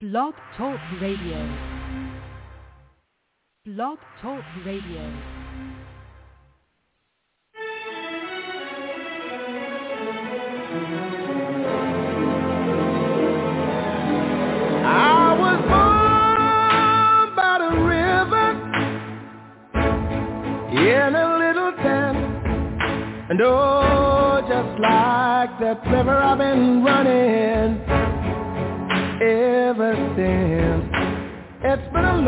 Blog Talk Radio. Blog Talk Radio. I was born by the river in a little town, and oh, just like that river I've been running ever since. It's been a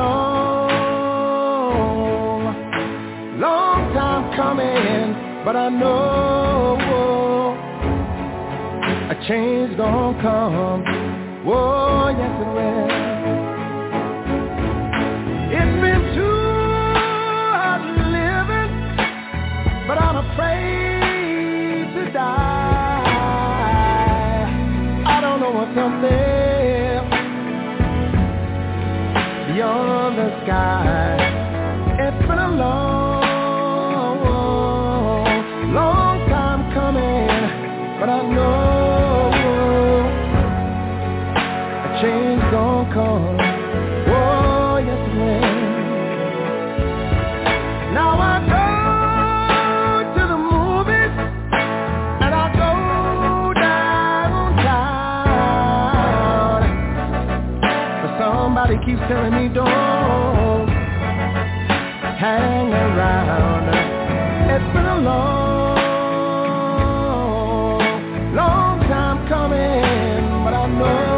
long, long time coming, but I know a change gonna come. Oh, yes it will. It's been too hard living, but I'm afraid to die. I don't know what's up there beyond the sky. It's been a long, long time coming, but I know change gon' come. Oh, yes it will. Now I go to the movies and I go downtown, but somebody keeps telling me don't hang around. It's been a long, long time coming, but I know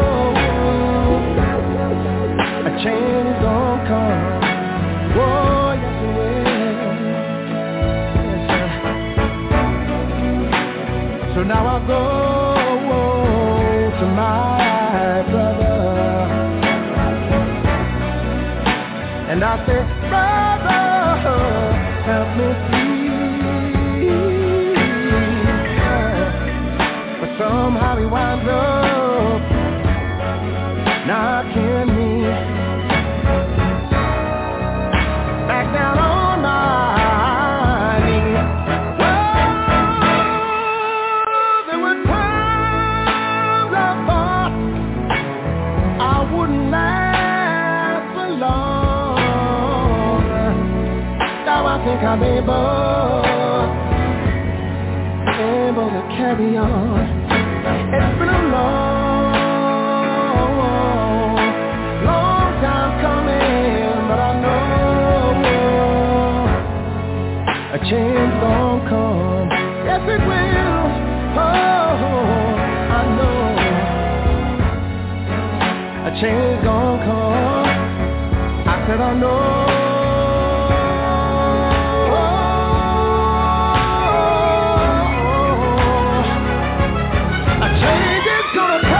change gon' come. Oh, yes it will. Yes, so now I go to my brother and I say, brother, help me please. But somehow he winds up knocking me back down on my knees. Oh, there were times I thought I wouldn't last for long. Now I think I'm able to carry on. It's been a long time coming, but I know a change gon' come. Yes it will. Oh, I know a change gon' come. I said I know a change is gonna come.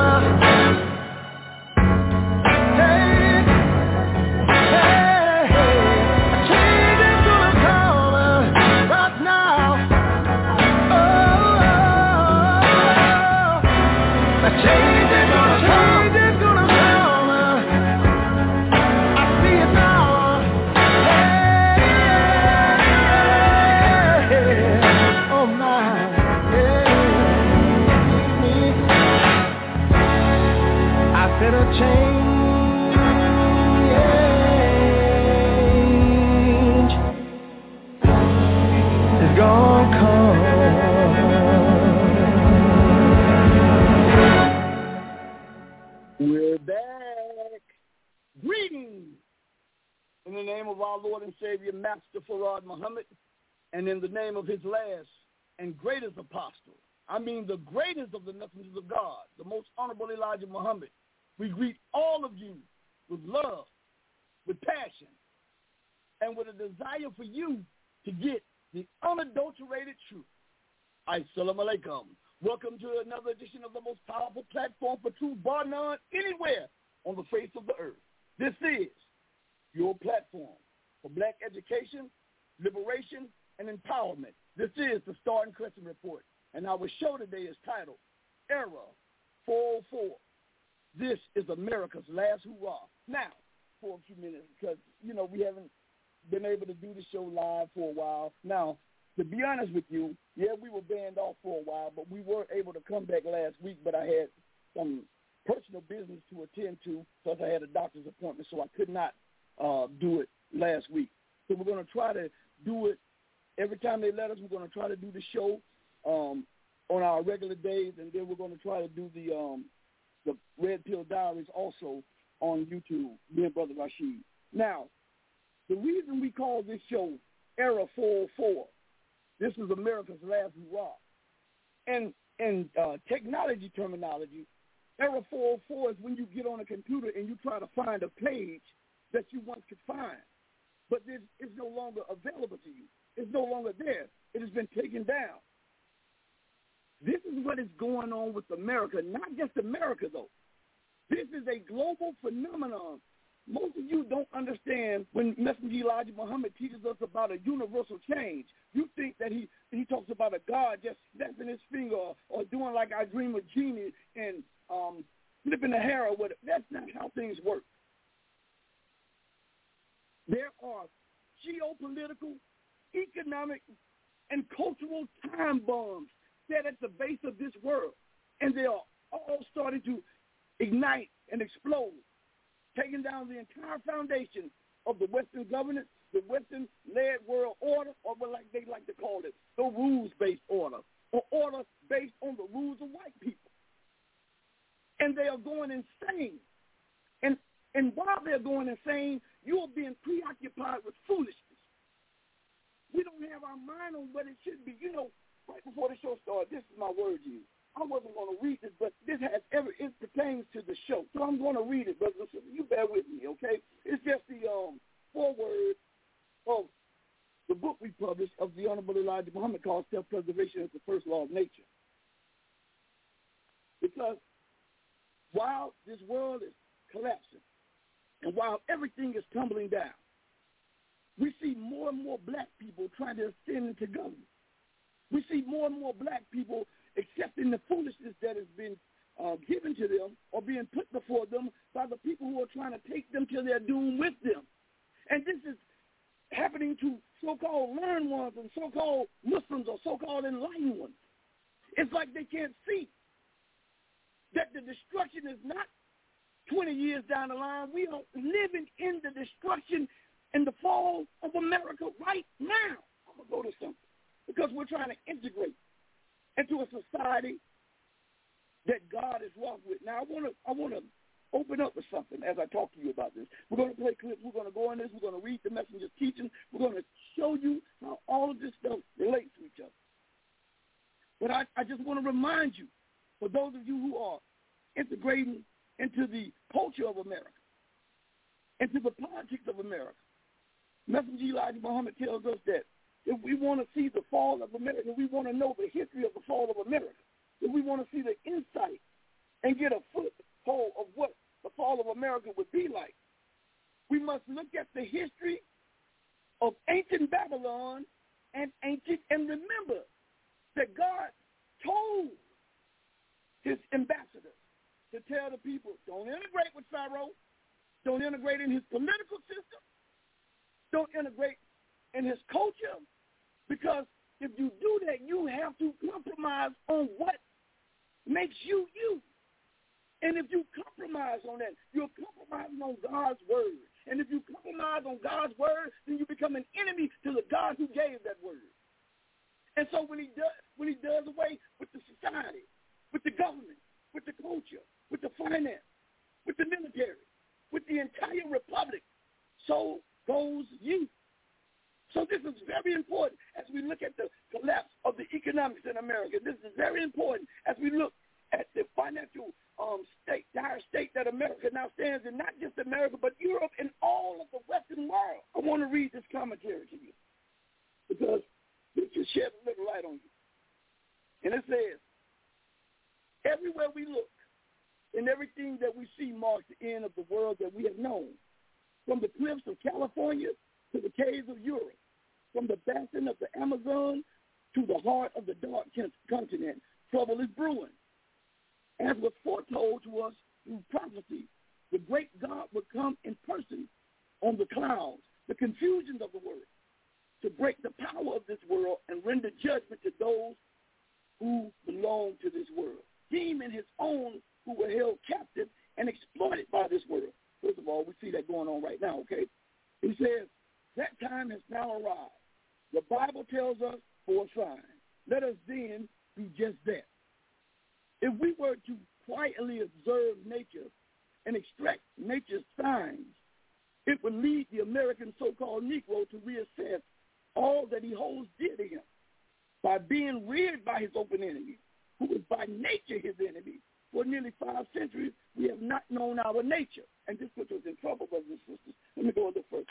In the name of our Lord and Savior, Master Farad Muhammad, and in the name of his last and greatest apostle, I mean the greatest of the messengers of God, the most honorable Elijah Muhammad, we greet all of you with love, with passion, and with a desire for you to get the unadulterated truth. Assalamu alaikum. Welcome to another edition of the most powerful platform for truth, bar none, anywhere on the face of the earth. This is your platform for black education, liberation, and empowerment. This is the Star and Crescent Report, and our show today is titled Era 404. This is America's last hurrah. Now, for a few minutes, because, we haven't been able to do the show live for a while. Now, to be honest with you, yeah, we were banned off for a while, but we were able to come back last week, but I had some personal business to attend to, plus I had a doctor's appointment, so I could not do it last week. So we're going to try to do it every time they let us. We're going to try to do the show on our regular days, and then we're going to try to do the Red Pill Diaries also on YouTube, me and Brother Rashid. Now, the reason we call this show Era 404, this is America's last hurrah. And in technology terminology, Era 404 is when you get on a computer and you try to find a page that you once could find, but it's no longer available to you. It's no longer there. It has been taken down. This is what is going on with America, not just America, though. This is a global phenomenon. Most of you don't understand when Messenger Elijah Muhammad teaches us about a universal change. You think that he talks about a God just snapping his finger or doing like I Dream of Genie and flipping the hair or whatever. That's not how things work. There are geopolitical, economic, and cultural time bombs set at the base of this world, and they are all starting to ignite and explode, taking down the entire foundation of the Western governance, the Western-led world order, or what like they like to call it, the rules-based order, or order based on the rules of white people. And they are going insane. And while they're going insane, you are being preoccupied with foolishness. We don't have our mind on what it should be. You know, right before the show started, this is my word to you. I wasn't going to read this, but it pertains to the show. So I'm going to read it, brothers and sisters. You bear with me, okay? It's just the foreword of the book we published of the Honorable Elijah Muhammad called Self-Preservation as the First Law of Nature. Because while this world is collapsing and while everything is tumbling down, we see more and more black people trying to ascend into government. We see more and more black people accepting the foolishness that has been given to them or being put before them by the people who are trying to take them to their doom with them. And this is happening to so-called learned ones and so-called Muslims or so-called enlightened ones. It's like they can't see that the destruction is not 20 years down the line. We are living in the destruction and the fall of America right now. I'm going to go to something. Because we're trying to integrate into a society that God is walking with. Now, I want to open up with something as I talk to you about this. We're going to play clips. We're going to go in this. We're going to read the messenger's teaching. We're going to show you how all of this stuff relates to each other. But I just want to remind you, for those of you who are integrating into the culture of America, into the politics of America, Messenger Elijah Muhammad tells us that if we want to see the fall of America, we want to know the history of the fall of America, if we want to see the insight and get a foothold of what the fall of America would be like, we must look at the history of ancient Babylon and remember that God told his ambassadors to tell the people, don't integrate with Pharaoh, don't integrate in his political system, don't integrate in his culture, because if you do that, you have to compromise on what makes you you. And if you compromise on that, you're compromising on God's word. And if you compromise on God's word, then you become an enemy to the God who gave that word. And so when he does away with the society, with the government, with the culture, with the finance, with the military, with the entire republic, so goes you. So this is very important as we look at the collapse of the economics in America. This is very important as we look at the financial dire state that America now stands in, not just America, but Europe and all of the Western world. I want to read this commentary to you because it will shed a little light on you. And it says, everywhere we look and everything that we see marks the end of the world that we have known, from the cliffs of California to the caves of Europe, from the basin of the Amazon to the heart of the dark continent, trouble is brewing. As was foretold to us through prophecy, the great God would come in person on the clouds, the confusions of the world, to break the power of this world and render judgment to those who belong to this world. Him and his own who were held captive by this world. First of all, we see that going on right now, okay? He says, that time has now arrived. The Bible tells us for a sign. Let us then do just that. If we were to quietly observe nature and extract nature's signs, it would lead the American so-called Negro to reassess all that he holds dear to him. By being reared by his open enemy, who is by nature his enemy, for nearly 5 centuries, we have not known our nature. And this puts us in trouble, brothers and sisters. Let me go a little further.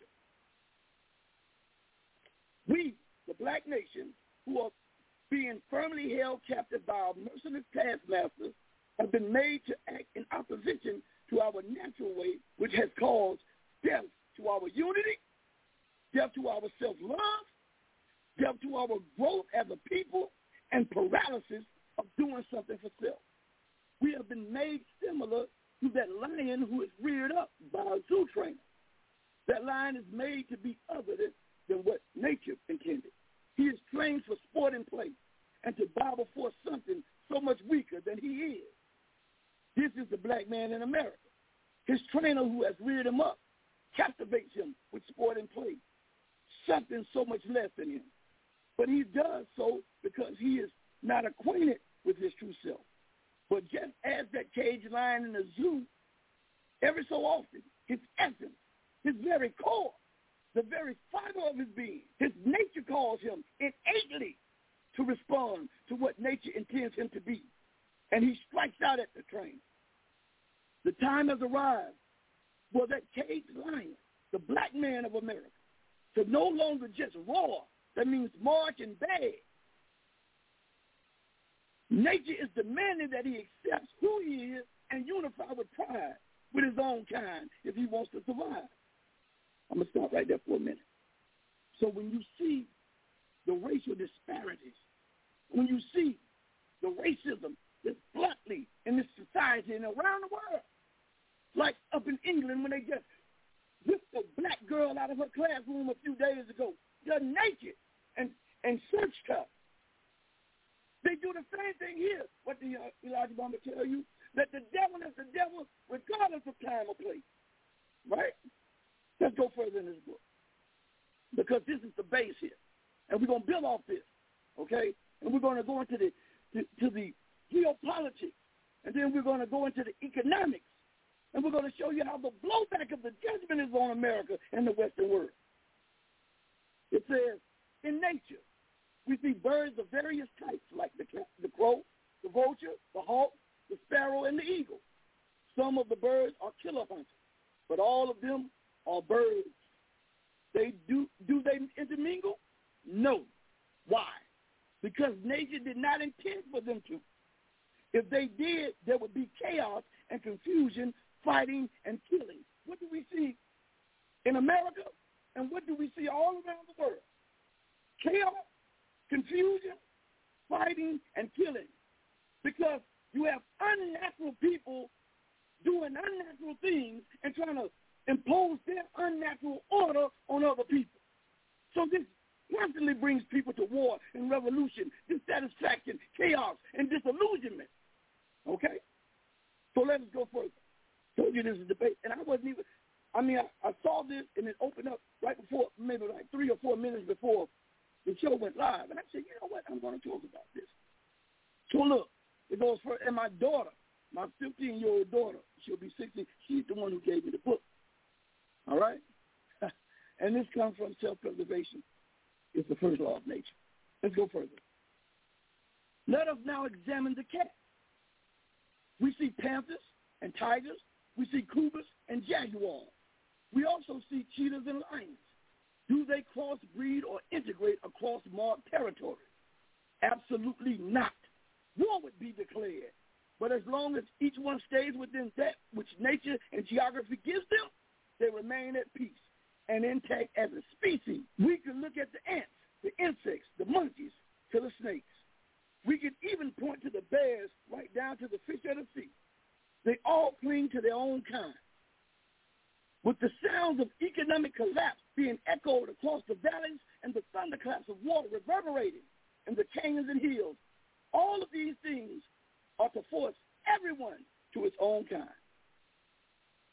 We, the black nation, who are being firmly held captive by our merciless taskmasters, have been made to act in opposition to our natural way, which has caused death to our unity, death to our self-love, death to our growth as a people, and paralysis of doing something for self. We have been made similar to that lion who is reared up by a zoo trainer. That lion is made to be other than what nature intended. He is trained for sport and play and to bow before something so much weaker than he is. This is the black man in America. His trainer who has reared him up captivates him with sport and play, something so much less than him. But he does so because he is not acquainted with his true self. But just as that caged lion in the zoo, every so often, his essence, his very core, the very fiber of his being, his nature calls him innately to respond to what nature intends him to be. And he strikes out at the train. The time has arrived for that caged lion, the black man of America, to no longer just roar. That means march and beg. Nature is demanding that he accepts who he is and unify with pride with his own kind if he wants to survive. I'm going to stop right there for a minute. So when you see the racial disparities, when you see the racism that's bluntly in this society and around the world, like up in England when they just whipped a black girl out of her classroom a few days ago, they're naked and searched her. They do the same thing here. What did Elijah Bamba tell you? That the devil is the devil regardless of time or place. Right? Let's go further in this book. Because this is the base here. And we're going to build off this. Okay? And we're going to go into the geopolitics. And then we're going to go into the economics. And we're going to show you how the blowback of the judgment is on America and the Western world. It says, in nature, we see birds of various types like the crow, the vulture, the hawk, the sparrow, and the eagle. Some of the birds are killer hunters, but all of them are birds. Do they intermingle? No. Why? Because nature did not intend for them to. If they did, there would be chaos and confusion, fighting and killing. What do we see in America? And what do we see all around the world? Chaos, confusion, fighting, and killing. Because you have unnatural people doing unnatural things and trying to impose their unnatural order on other people. So this constantly brings people to war and revolution, dissatisfaction, chaos, and disillusionment. Okay? So let us go further. Told you this is a debate, and I saw this, and it opened up right before, maybe like 3 or 4 minutes before the show went live, and I said, you know what, I'm going to talk about this. So look, it goes for, and my daughter, my 15-year-old daughter, she'll be 16, she's the one who gave me the book, all right? And this comes from self-preservation. It's the first law of nature. Let's go further. Let us now examine the cat. We see panthers and tigers. We see cougars and jaguars. We also see cheetahs and lions. Do they crossbreed or integrate across marked territories? Absolutely not. War would be declared. But as long as each one stays within that which nature and geography gives them, they remain at peace and intact as a species. We can look at the ants, the insects, the monkeys, to the snakes. We can even point to the bears right down to the fish of the sea. They all cling to their own kind. With the sounds of economic collapse being echoed across the valleys and the thunderclaps of water reverberating in the canyons and hills, all of these things are to force everyone to its own kind.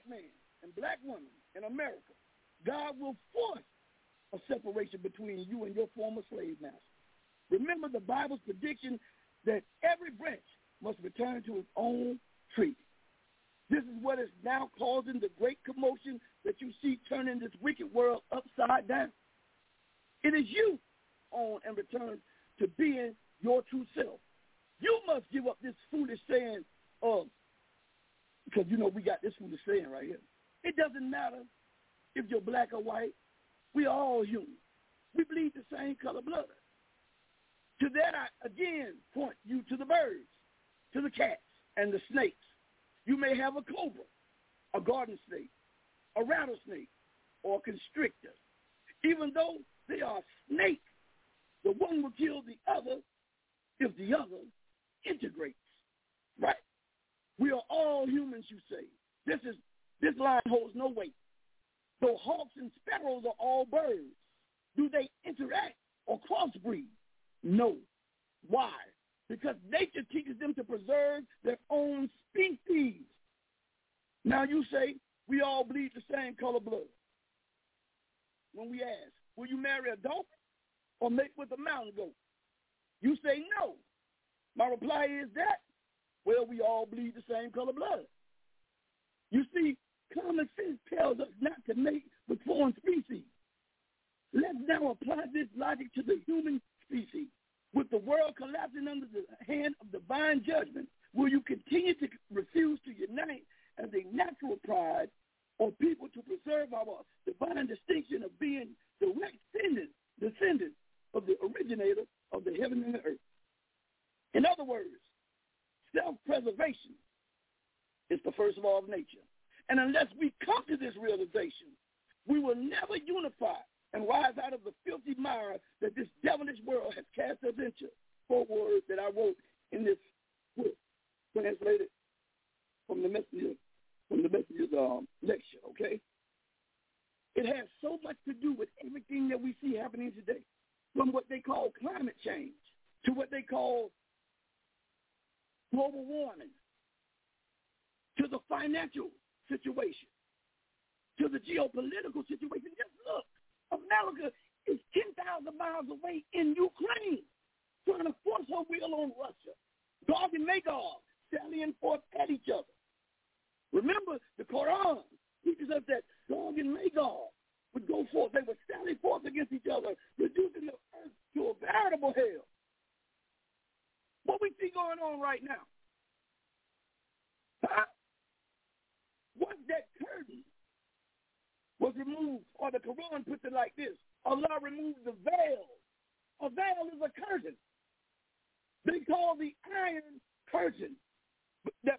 man and black woman in America, God will force a separation between you and your former slave master. Remember the Bible's prediction that every branch must return to its own tree. This is what is now causing the great commotion that you see turning this wicked world upside down. It is you on and return to being your true self. You must give up this foolish saying of, because you know we got this foolish saying right here. It doesn't matter if you're black or white. We are all human. We bleed the same color blood. To that, I again point you to the birds, to the cats and the snakes. You may have a cobra, a garden snake, a rattlesnake, or a constrictor. Even though they are snakes, the one will kill the other if the other integrates. Right? We are all humans, you say. This line holds no weight. Though hawks and sparrows are all birds, do they interact or crossbreed? No. Why? Because nature teaches them to preserve their own species. Now you say, we all bleed the same color blood. When we ask, will you marry a dolphin or mate with a mountain goat? You say no. My reply is that, well, we all bleed the same color blood. You see, common sense tells us not to mate with foreign species. Let's now apply this logic to the human species. With the world collapsing under the hand of divine judgment, will you continue to refuse to unite as a natural pride or people to preserve our divine distinction of being direct descendants of the originator of the heaven and the earth? In other words, self-preservation is the first law of nature. And unless we come to this realization, we will never unify and rise out of the filthy mire that this devilish world has cast us into. 4 words that I wrote in this book, translated from the messenger's lecture, okay? It has so much to do with everything that we see happening today, from what they call climate change to what they call global warming, to the financial situation, to the geopolitical situation. Just look. America is 10,000 miles away in Ukraine, trying to force her will on Russia. Gog and Magog sallying forth at each other. Remember, the Quran teaches us that Gog and Magog would go forth. They would sally forth against each other, reducing the earth to a veritable hell. What we see going on right now? Once that curtain was removed, or the Quran puts it like this, Allah removed the veil. A veil is a curtain. They call the iron curtain that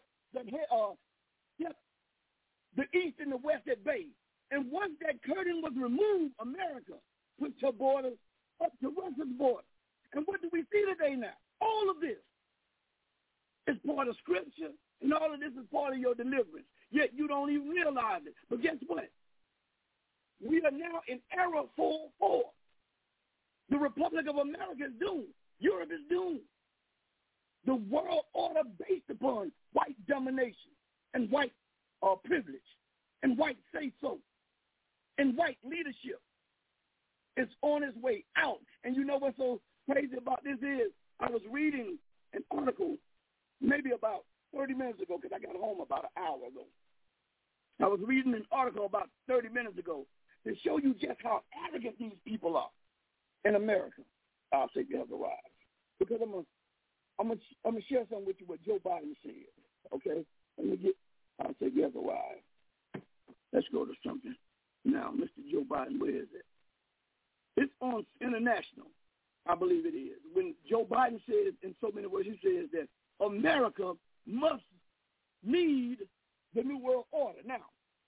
the east and the west at bay. And once that curtain was removed, America pushed her borders up to Russia's border. And what do we see today now? All of this is part of Scripture, and all of this is part of your deliverance. Yet you don't even realize it. But guess what? We are now in era 4.4. The Republic of America is doomed. Europe is doomed. The world order based upon white domination and white privilege and white say-so and white leadership is on its way out. And you know what's so crazy about this is I was reading an article maybe about 30 minutes ago because I got home about an hour ago. I was reading an article about 30 minutes ago to show you just how arrogant these people are in America. I'll say you have arrived. Because I'm gonna share something with you what Joe Biden said. Okay? I'll say you have arrived. Let's go to something. Now, Mr. Joe Biden, where is it? It's on International, I believe it is. When Joe Biden says in so many words, he says that America must need the New World Order. Now,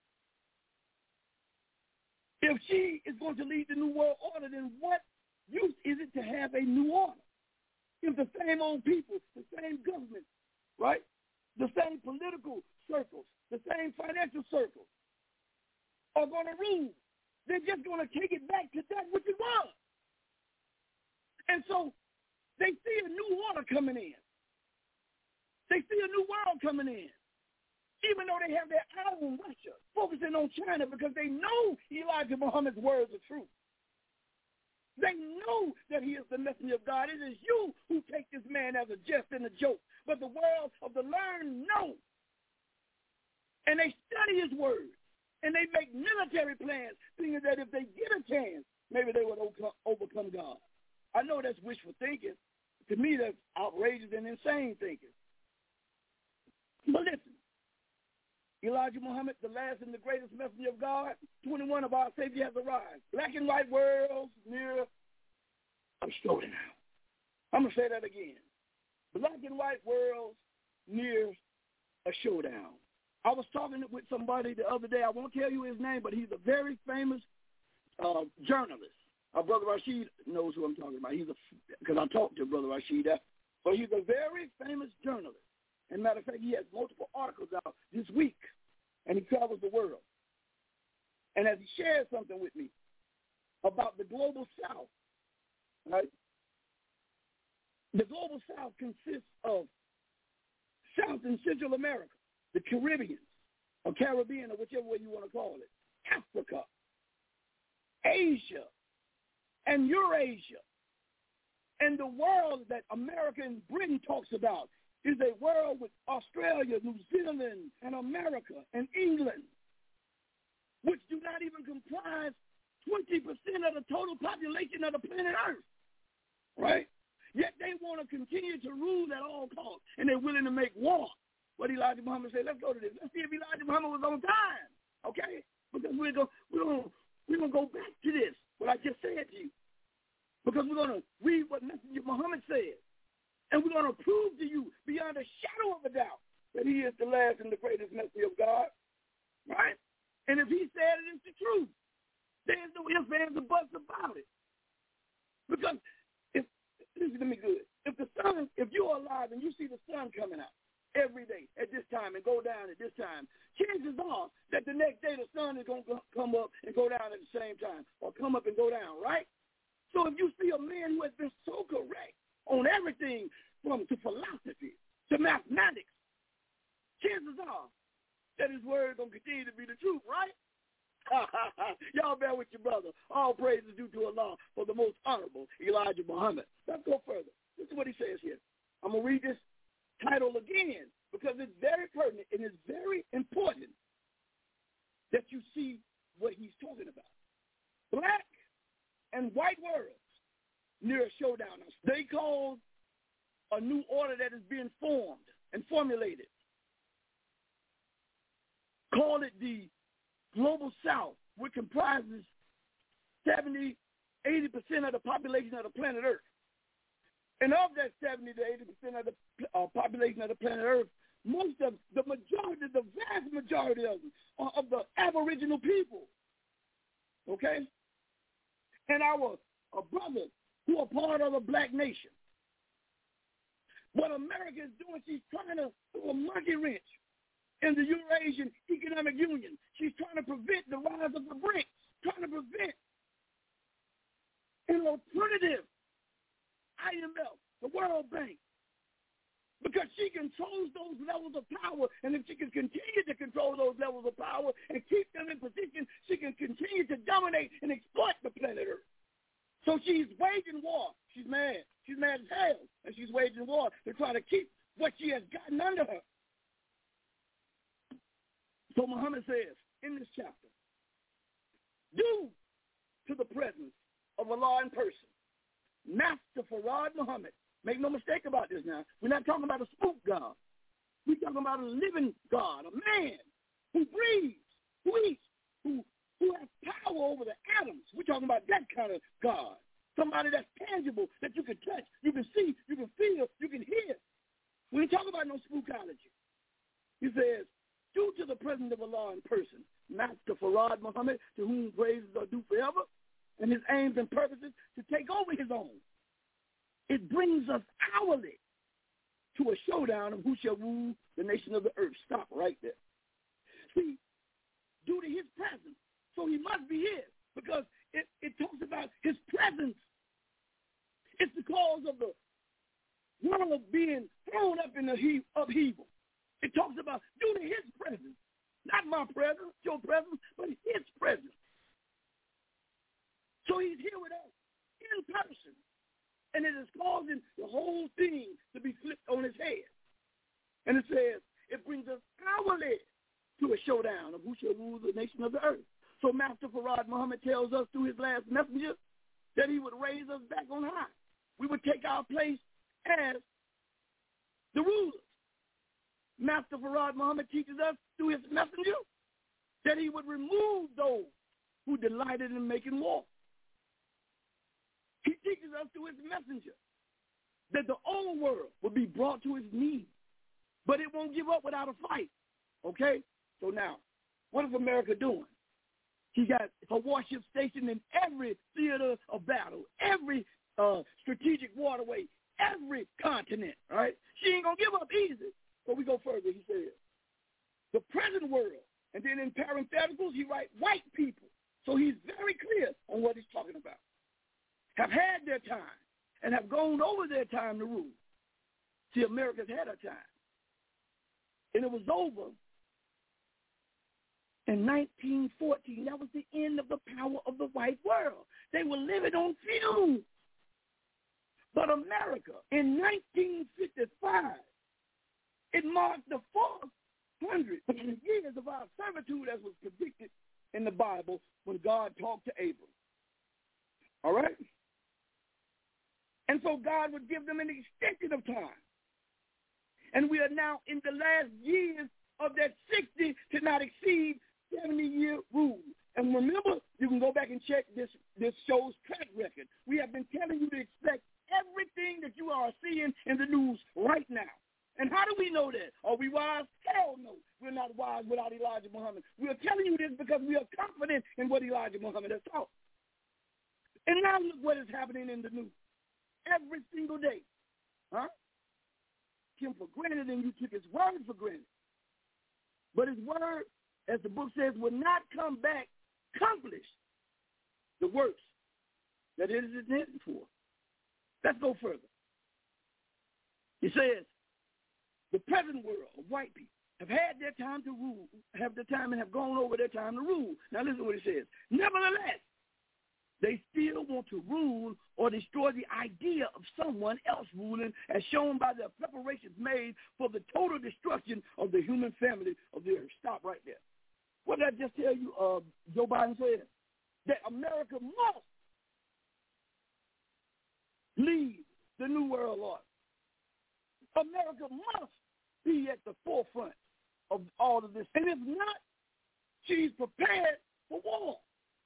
if she is going to lead the New World Order, then what use is it to have a new order? If the same old people, the same government, right, the same political circles, the same financial circles are going to rule, they're just going to take it back to that which it was. And so they see a new order coming in. They see a new world coming in. Even though they have their own Russia, on China because they know Elijah Muhammad's words are true. They know that he is the messenger of God. It is you who take this man as a jest and a joke. But the world of the learned know. And they study his words. And they make military plans, thinking that if they get a chance, maybe they would overcome God. I know that's wishful thinking. To me, that's outrageous and insane thinking. But listen, Elijah Muhammad, the last and the greatest messenger of God, 21 of our Savior has arrived. Black and white worlds near a showdown. I'm going to say that again. Black and white worlds near a showdown. I was talking with somebody the other day. I won't tell you his name, but he's a very famous journalist. Our Brother Rashid knows who I'm talking about. Because I talked to Brother Rashid. So he's a very famous journalist. As a matter of fact, he has multiple articles out this week, and he travels the world. And as he shared something with me about the Global South, right? The Global South consists of South and Central America, the Caribbean, or Caribbean, or whichever way you want to call it, Africa, Asia, and Eurasia. And the world that America and Britain talks about is a world with Australia, New Zealand, and America, and England, which do not even comprise 20% of the total population of the planet Earth, right? Yet they want to continue to rule at all costs, and they're willing to make war. What Elijah Muhammad said, let's go to this. Let's see if Elijah Muhammad was on time, okay? Because we're going to go back to this, what I just said to you. Because we're going to read what Messenger Muhammad said. And we're going to prove to you beyond a shadow of a doubt that he is the last and the greatest messenger of God, right? And if he said it, it's the truth. There's no ifs, ands, or buts about it. Because listen to me good. If you're alive and you see the sun coming out every day at this time and go down at this time, chances are that the next day the sun is going to come up and go down at the same time, or come up and go down, right? So if you see a man who has been so correct on everything from to philosophy to mathematics, chances are that his word is going to continue to be the truth, right? Y'all bear with your brother. All praise is due to Allah for the most honorable Elijah Muhammad. Let's go further. This is what he says here. I'm going to read this title again because it's very pertinent and it's very important that you see what he's talking about. Black and white worlds near a showdown. They call a new order that is being formed and formulated. Call it the Global South, which comprises 70, 80% of the population of the planet Earth. And of that 70 to 80% of the population of the planet Earth, most of the vast majority of them are of the Aboriginal people. Okay? And our brothers who are part of the black nation. What America is doing, she's trying to throw a monkey wrench in the Eurasian Economic Union. She's trying to prevent the rise of the BRICS, trying to prevent an alternative IMF, the World Bank, because she controls those levels of power, and if she can continue to control those levels of power and keep them in position, she can continue to dominate and exploit the planet Earth. So she's waging war. She's mad. She's mad as hell, and she's waging war to try to keep what she has gotten under her. So Muhammad says in this chapter, due to the presence of Allah in person, Master Farad Muhammad, make no mistake about this now, we're not talking about a spook God. We're talking about a living God, a man who breathes, who eats, who has power over the atoms. We're talking about that kind of God. Somebody that's tangible, that you can touch, you can see, you can feel, you can hear. We ain't talking about no spookology. He says, due to the presence of Allah in person, Master Farad Muhammad, to whom praises are due forever, and his aims and purposes to take over his own. It brings us hourly to a showdown of who shall rule the nation of the earth. Stop right there. See, due to his presence, so he must be here, because it talks about his presence. It's the cause of the world being thrown up in the upheaval. It talks about due to his presence, Not my presence, your presence, but his presence. So he's here with us in person. And it is causing the whole thing to be flipped on its head. And it says, it brings us hourly to a showdown of who shall rule the nation of the earth. So Master Farad Muhammad tells us through his last messenger that he would raise us back on high. We would take our place as the rulers. Master Farad Muhammad teaches us through his messenger that he would remove those who delighted in making war. He teaches us through his messenger that the old world will be brought to its knees, but it won't give up without a fight. Okay? So now, what is America doing? He got a warship stationed in every theater of battle, every strategic waterway, every continent, right? She ain't going to give up easy. But we go further. He says, the present world, and then in parentheticals, he writes white people. So he's very clear on what he's talking about. Have had their time and have gone over their time to rule. See, America's had a time. And it was over in 1914. That was the end of the power of the white world. They were living on fumes. But America, in 1955, it marked the 400 years of our servitude as was predicted in the Bible when God talked to Abram. All right? And so God would give them an extension of time. And we are now in the last years of that 60 to not exceed 70-year rule. And remember, you can go back and check this show's track record. We have been telling you to expect everything that you are seeing in the news right now. And how do we know that? Are we wise? Hell no. We're not wise without Elijah Muhammad. We are telling you this because we are confident in what Elijah Muhammad has taught. And now look what is happening in the news. Every single day. Huh? Him for granted, and you took his word for granted. But his word, as the book says, will not come back accomplish the works that it is intended for. Let's go further. He says, the present world of white people have had their time to rule, have the time and have gone over their time to rule. Now listen to what it says. Nevertheless, they still want to rule or destroy the idea of someone else ruling, as shown by the preparations made for the total destruction of the human family of the earth. Stop right there. What did I just tell you? Joe Biden said that America must lead the New World Order. America must be at the forefront of all of this. And if not, she's prepared for war.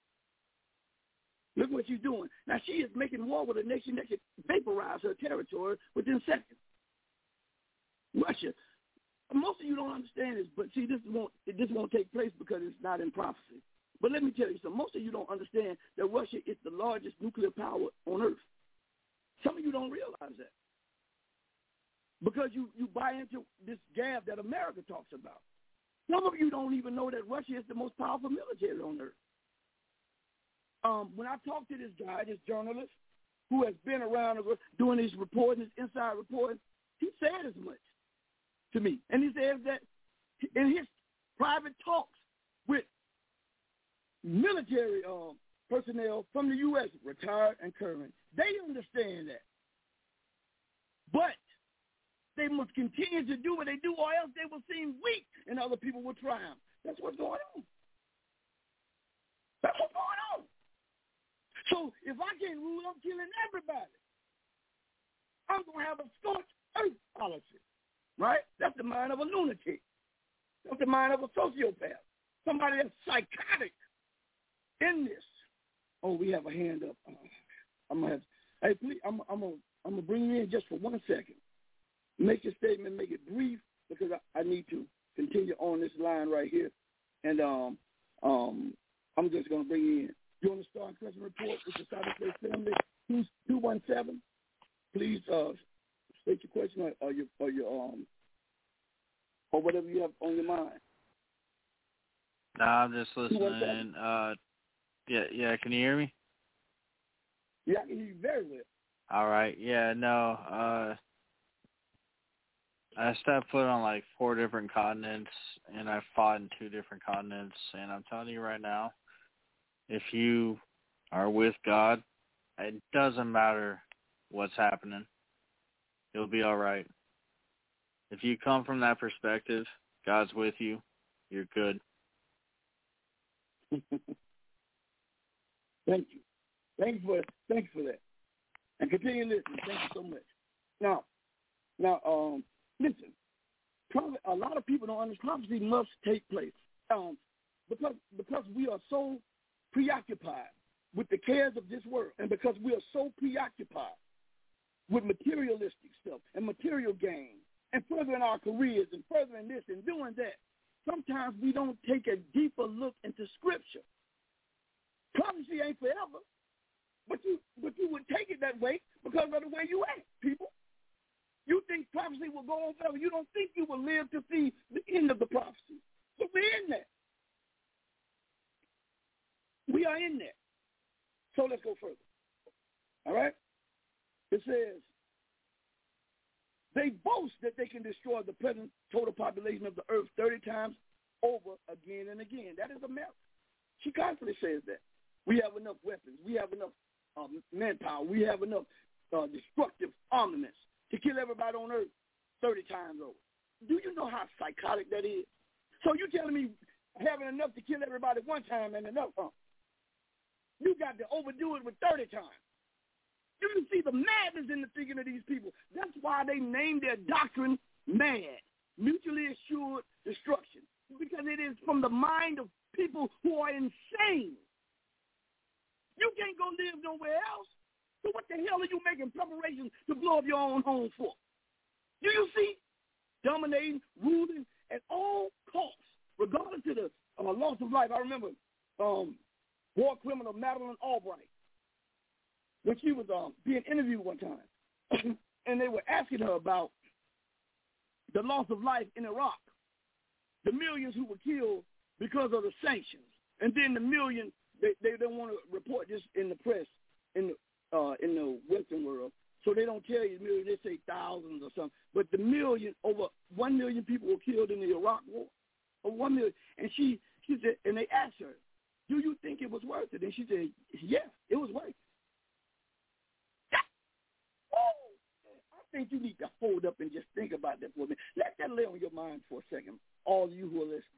Look what she's doing. Now, she is making war with a nation that could vaporize her territory within seconds. Russia. Most of you don't understand this, but see, this won't take place because it's not in prophecy. But let me tell you something. Most of you don't understand that Russia is the largest nuclear power on earth. Some of you don't realize that because you buy into this gab that America talks about. Some of you don't even know that Russia is the most powerful military on earth. When I talked to this guy, this journalist, who has been around doing these reporting, this inside reporting, he said as much to me. And he says that in his private talks with military personnel from the U.S., retired and current, they understand that. But they must continue to do what they do, or else they will seem weak and other people will triumph. That's what's going on. That's what's going on. So if I can't rule, I'm killing everybody. I'm going to have a scorched earth policy, right? That's the mind of a lunatic. That's the mind of a sociopath, somebody that's psychotic in this. Oh, we have a hand up. I'm gonna have. Hey, please, I'm gonna bring you in just for 1 second. Make your statement, make it brief, because I need to continue on this line right here, and I'm just gonna bring you in. You want to start a question report with the Southern State Family 217? Please state your question or whatever you have on your mind. Nah, I'm just listening. Yeah. Can you hear me? Yeah, I can hear you very well. All right. Yeah. No. I stepped foot on like 4 different continents, and I fought in 2 different continents. And I'm telling you right now, if you are with God, it doesn't matter what's happening. You'll be all right. If you come from that perspective, God's with you, you're good. Thank you. Thanks for that. And continue listening. Thank you so much. Now, listen. A lot of people don't understand prophecy must take place because we are so preoccupied with the cares of this world, and because we are so preoccupied with materialistic stuff and material gain, and furthering our careers and furthering this and doing that, sometimes we don't take a deeper look into Scripture. Prophecy ain't forever, but you would take it that way because of the way you act, people. You think prophecy will go on forever. You don't think you will live to see the end of the prophecy. So we're in there. We are in there. So let's go further. All right? It says, they boast that they can destroy the present total population of the earth 30 times over again and again. That is America. She constantly says that. We have enough weapons. We have enough manpower. We have enough destructive armaments to kill everybody on earth 30 times over. Do you know how psychotic that is? So you telling me having enough to kill everybody one time and enough, you got to overdo it with 30 times. You can see the madness in the thinking of these people. That's why they named their doctrine MAD, mutually assured destruction, because it is from the mind of people who are insane. You can't go live nowhere else. So what the hell are you making preparations to blow up your own home for? Do you see? Dominating, ruling at all costs, regardless of the loss of life. I remember war criminal Madeleine Albright, when she was being interviewed one time, and they were asking her about the loss of life in Iraq, the millions who were killed because of the sanctions, and then the million they don't want to report this in the press in the Western world, so they don't tell you the million. They say thousands or something, but the million, over 1 million people were killed in the Iraq war, or 1 million, and she said, and they asked her, do you think it was worth it? And she said, yes, it was worth it. I think you need to hold up and just think about that for a minute. Let that lay on your mind for a second, all of you who are listening.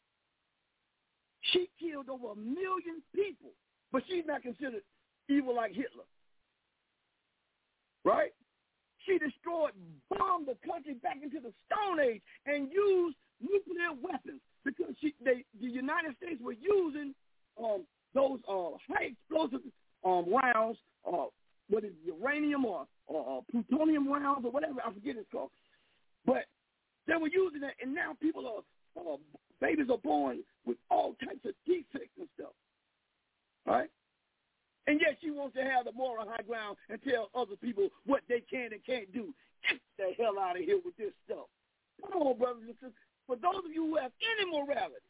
She killed over 1 million people, but she's not considered evil like Hitler, right? She destroyed, bombed the country back into the Stone Age and used nuclear weapons because the United States were using those high explosive rounds, what is it, uranium or plutonium rounds or whatever, I forget it's called. But they were using that, and now people are, babies are born with all types of defects and stuff, right? And yet she wants to have the moral high ground and tell other people what they can and can't do. Get the hell out of here with this stuff. Come on, brothers and sisters. For those of you who have any morality,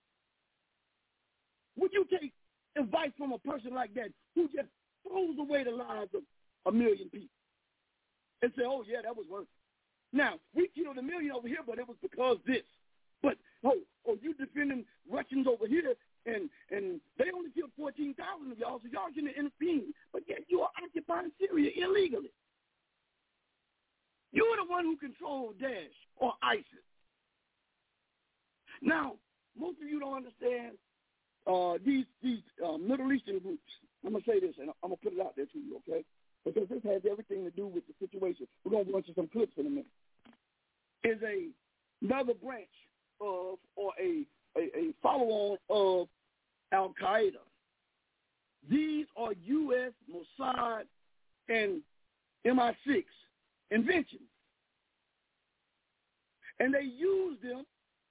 would you take advice from a person like that who just throws away the lives of 1 million people and say, oh, yeah, that was worth it? Now, we killed 1 million over here, but it was because this. But, you defending Russians over here, and they only killed 14,000 of y'all, so y'all shouldn't intervene. But yet you are occupying Syria illegally. You're the one who controls Daesh or ISIS. Now, most of you don't understand these Middle Eastern groups. I'm going to say this, and I'm going to put it out there to you, okay? Because this has everything to do with the situation. We're going to go into some clips in a minute. Is another branch of, or a follow-on of Al-Qaeda. These are U.S., Mossad, and MI6 inventions. And they use them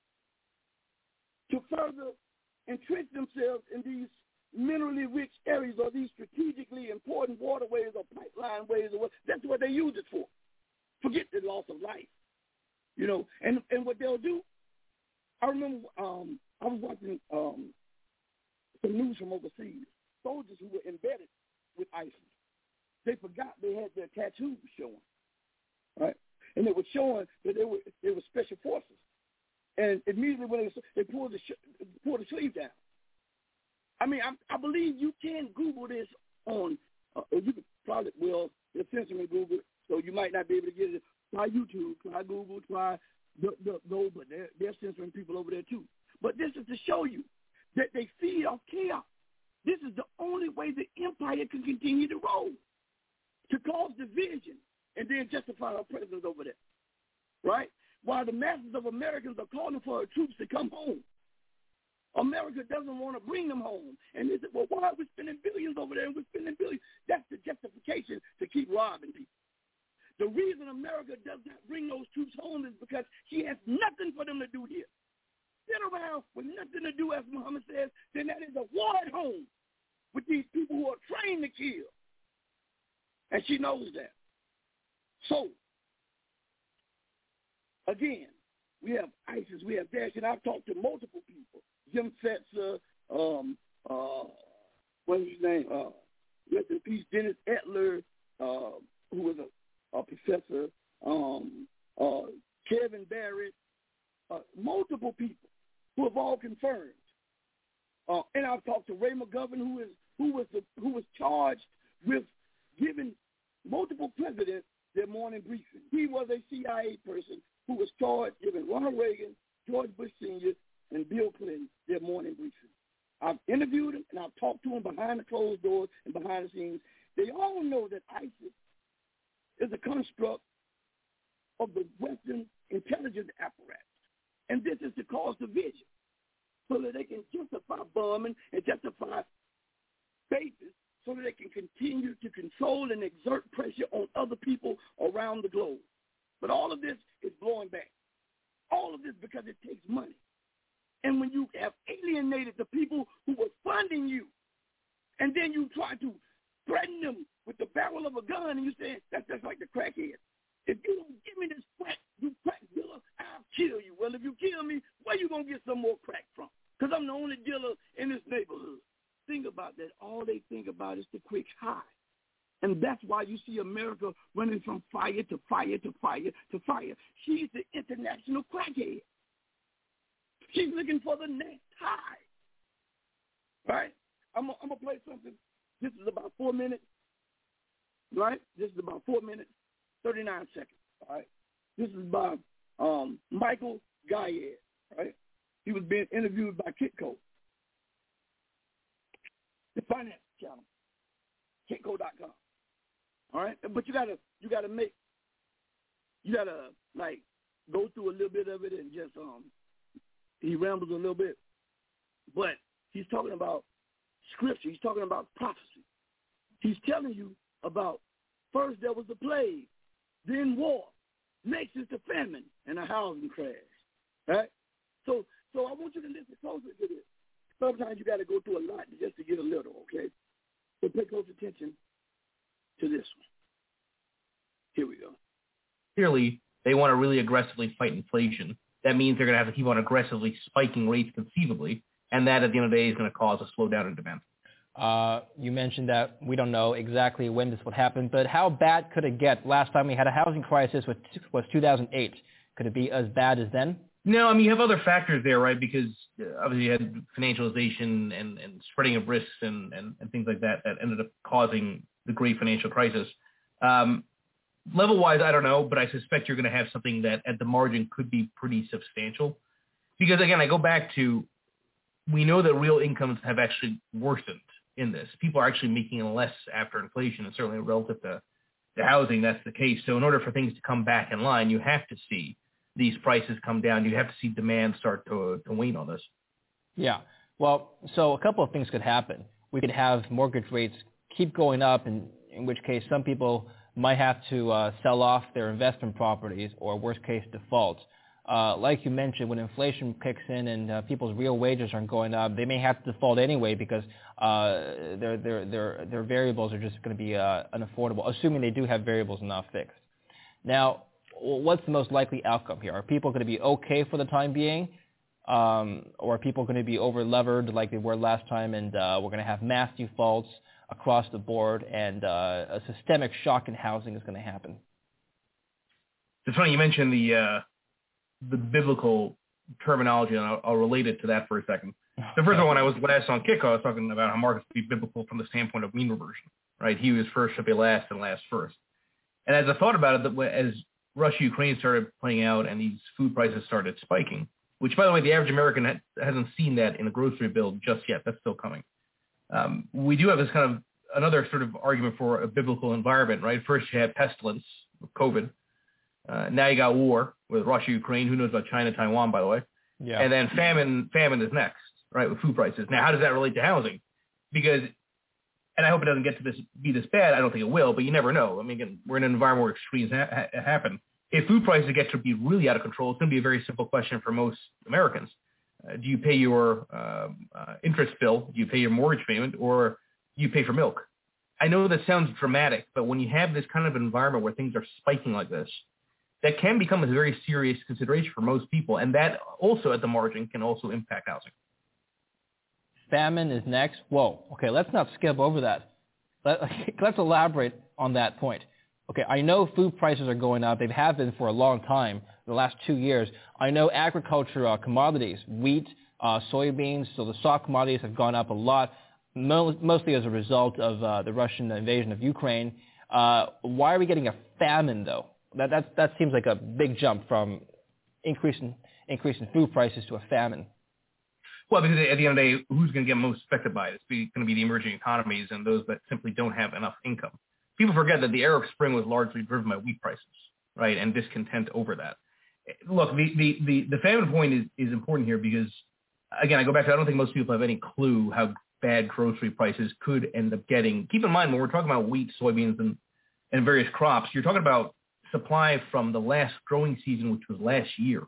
to further entrench themselves in these minerally rich areas or these strategically important waterways or pipeline ways or what. That's what they use it for. Forget the loss of life. You know, and what they'll do, I remember I was watching some news from overseas. Soldiers who were embedded with ISIS, they forgot they had their tattoos showing, right? and it was showing that they were special forces. And immediately when they pulled the sleeve down. I mean, I believe you can Google this on, you could probably, well, they're censoring Google, so you might not be able to get it. Try YouTube, try Google, try those, but they're censoring people over there too. But this is to show you that they feed off chaos. This is the only way the empire can continue to roll, to cause division and then justify our presence over there, right? While the masses of Americans are calling for our troops to come home. America doesn't want to bring them home. And they say, well, why are we spending billions over there and we're spending billions? That's the justification to keep robbing people. The reason America does not bring those troops home is because she has nothing for them to do here. Sit around with nothing to do, as Muhammad says, then that is a war at home with these people who are trained to kill. And she knows that. So, again, we have ISIS, we have Daesh, and I've talked to multiple people. Jim Fetzer, what's his name? Rest in peace, Dennis Etler, who was a professor, Kevin Barrett, multiple people who have all confirmed. And I've talked to Ray McGovern, who was charged with giving multiple presidents their morning briefing. He was a CIA person who was charged giving Ronald Reagan, George Bush Sr., and Bill Clinton their morning briefing. I've interviewed them, and I've talked to them behind the closed doors and behind the scenes. They all know that ISIS is a construct of the Western intelligence apparatus. And this is to cause division so that they can justify bombing and justify bases so that they can continue to control and exert pressure on other people around the globe. But all of this is blowing back. All of this because it takes money. And when you have alienated the people who were funding you, and then you try to threaten them with the barrel of a gun, and you say, that's just like the crackhead. If you don't give me this crack, you crack dealer, I'll kill you. Well, if you kill me, where you going to get some more crack from? Because I'm the only dealer in this neighborhood. Think about that. All they think about is the quick high. And that's why you see America running from fire to fire to fire to fire. She's the international crackhead. She's looking for the next high. Right? I'm going to play something. This is about 4 minutes. Right? This is about 4 minutes, 39 seconds. All right? This is by Michael Gayed. Right? He was being interviewed by Kitco, the finance channel, Kitco.com. All right? But you gotta like go through a little bit of it and just he rambles a little bit. But he's talking about scripture. He's talking about prophecy. He's telling you about first there was the plague, then war, next is the famine and a housing crash. Right? So I want you to listen closely to this. Sometimes you got to go through a lot just to get a little, okay? So pay close attention to this one. Here we go. Clearly, they want to really aggressively fight inflation. That means they're going to have to keep on aggressively spiking rates conceivably, and that at the end of the day is going to cause a slowdown in demand. You mentioned that we don't know exactly when this would happen, but how bad could it get? Last time we had a housing crisis was 2008. Could it be as bad as then? No, I mean, you have other factors there, right? Because obviously you had financialization and spreading of risks and things like that ended up causing the great financial crisis. Level-wise, I don't know, but I suspect you're going to have something that at the margin could be pretty substantial. Because, again, I go back to, we know that real incomes have actually worsened in this. People are actually making less after inflation, and certainly relative to housing, that's the case. So in order for things to come back in line, you have to see these prices come down. You have to see demand start to wane on this. Yeah. Well, so a couple of things could happen. We could have mortgage rates keep going up, in which case some people might have to sell off their investment properties or worst case default. Like you mentioned, when inflation kicks in and people's real wages aren't going up, they may have to default anyway because their variables are just going to be unaffordable, assuming they do have variables and not fixed. Now, what's the most likely outcome here? Are people going to be okay for the time being, or are people going to be over-levered like they were last time, and we're going to have mass defaults across the board, and a systemic shock in housing is going to happen? It's funny you mentioned the biblical terminology, and I'll relate it to that for a second. The first one, when I was last on Kickoff, I was talking about how markets be biblical from the standpoint of mean reversion, right? He was first should be last and last first. And as I thought about it, as Russia-Ukraine started playing out and these food prices started spiking, which, by the way, the average American hasn't seen that in the grocery bill just yet. That's still coming. We do have this kind of another sort of argument for a biblical environment, right? First you had pestilence, COVID. Now you got war with Russia, Ukraine. Who knows about China, Taiwan, by the way? Yeah. And then famine is next, right, with food prices. Now, how does that relate to housing? Because, and I hope it doesn't get to be this bad. I don't think it will, but you never know. I mean, again, we're in an environment where extremes happen. If food prices get to be really out of control, it's going to be a very simple question for most Americans. Do you pay your interest bill? Do you pay your mortgage payment? Or do you pay for milk? I know that sounds dramatic, but when you have this kind of environment where things are spiking like this, that can become a very serious consideration for most people, and that also at the margin can also impact housing. Famine is next. Whoa. Okay, let's not skip over that. Let's elaborate on that point. Okay, I know food prices are going up. They have been for a long time, the last 2 years. I know agriculture commodities, wheat, soybeans, so the soft commodities have gone up a lot, mostly as a result of the Russian invasion of Ukraine. Why are we getting a famine, though? That seems like a big jump from increase in food prices to a famine. Well, because at the end of the day, who's going to get most affected by it? It's going to be the emerging economies and those that simply don't have enough income. People forget that the Arab Spring was largely driven by wheat prices, right, and discontent over that. Look, the famine point is important here because, again, I go back to I don't think most people have any clue how bad grocery prices could end up getting. Keep in mind, when we're talking about wheat, soybeans, and various crops, you're talking about supply from the last growing season, which was last year.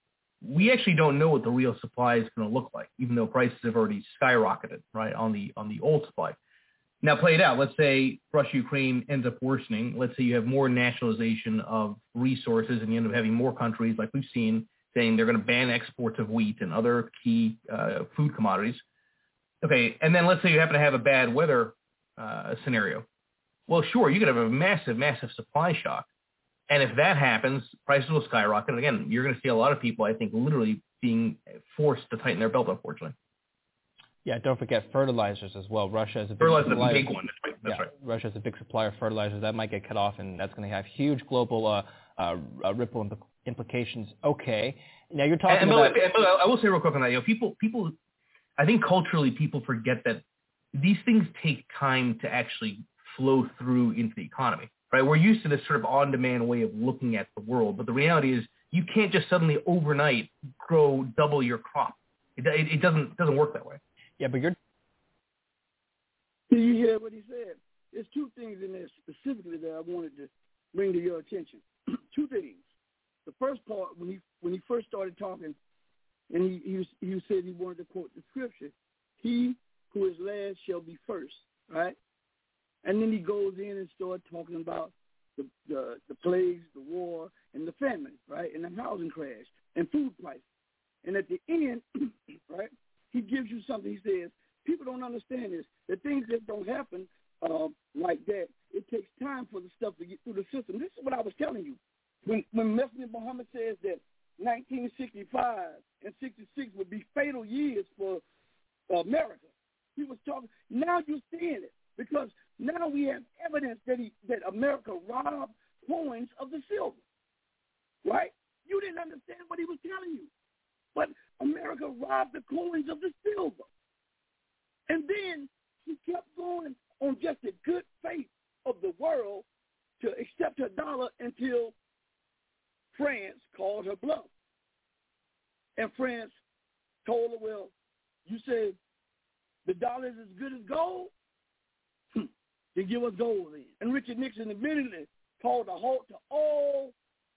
We actually don't know what the real supply is going to look like, even though prices have already skyrocketed, right, on the old supply. Now, play it out. Let's say Russia-Ukraine ends up worsening. Let's say you have more nationalization of resources and you end up having more countries, like we've seen, saying they're going to ban exports of wheat and other key food commodities. Okay, and then let's say you happen to have a bad weather scenario. Well, sure, you could have a massive, massive supply shock. And if that happens, prices will skyrocket. And again, you're going to see a lot of people, I think, literally being forced to tighten their belt, unfortunately. Yeah, don't forget fertilizers as well. Russia is a big fertilizer supplier. Is a big one. That's right. Russia is a big supplier of fertilizers. That might get cut off, and that's going to have huge global ripple implications. Okay. Now you're talking about... I will say real quick on that. People, I think culturally people forget that these things take time to actually flow through into the economy. Right, we're used to this sort of on-demand way of looking at the world, but the reality is you can't just suddenly overnight grow double your crop. It doesn't work that way. Yeah, but Did you hear what he said? There's two things in there specifically that I wanted to bring to your attention. Two things. The first part, when he first started talking, and he said he wanted to quote the scripture, "He who is last shall be first." Right. And then he goes in and starts talking about the plagues, the war, and the famine, right, and the housing crash, and food prices. And at the end, right, he gives you something. He says, people don't understand this. The things that don't happen like that, it takes time for the stuff to get through the system. This is what I was telling you. When Messenger Muhammad says that 1965 and 66 would be fatal years for America, he was talking. Now you're seeing it. Because now we have evidence that America robbed coins of the silver, right? You didn't understand what he was telling you. But America robbed the coins of the silver. And then he kept going on just the good faith of the world to accept her dollar until France called her bluff. And France told her, well, you said the dollar is as good as gold? To give us gold in. And Richard Nixon immediately called a halt to all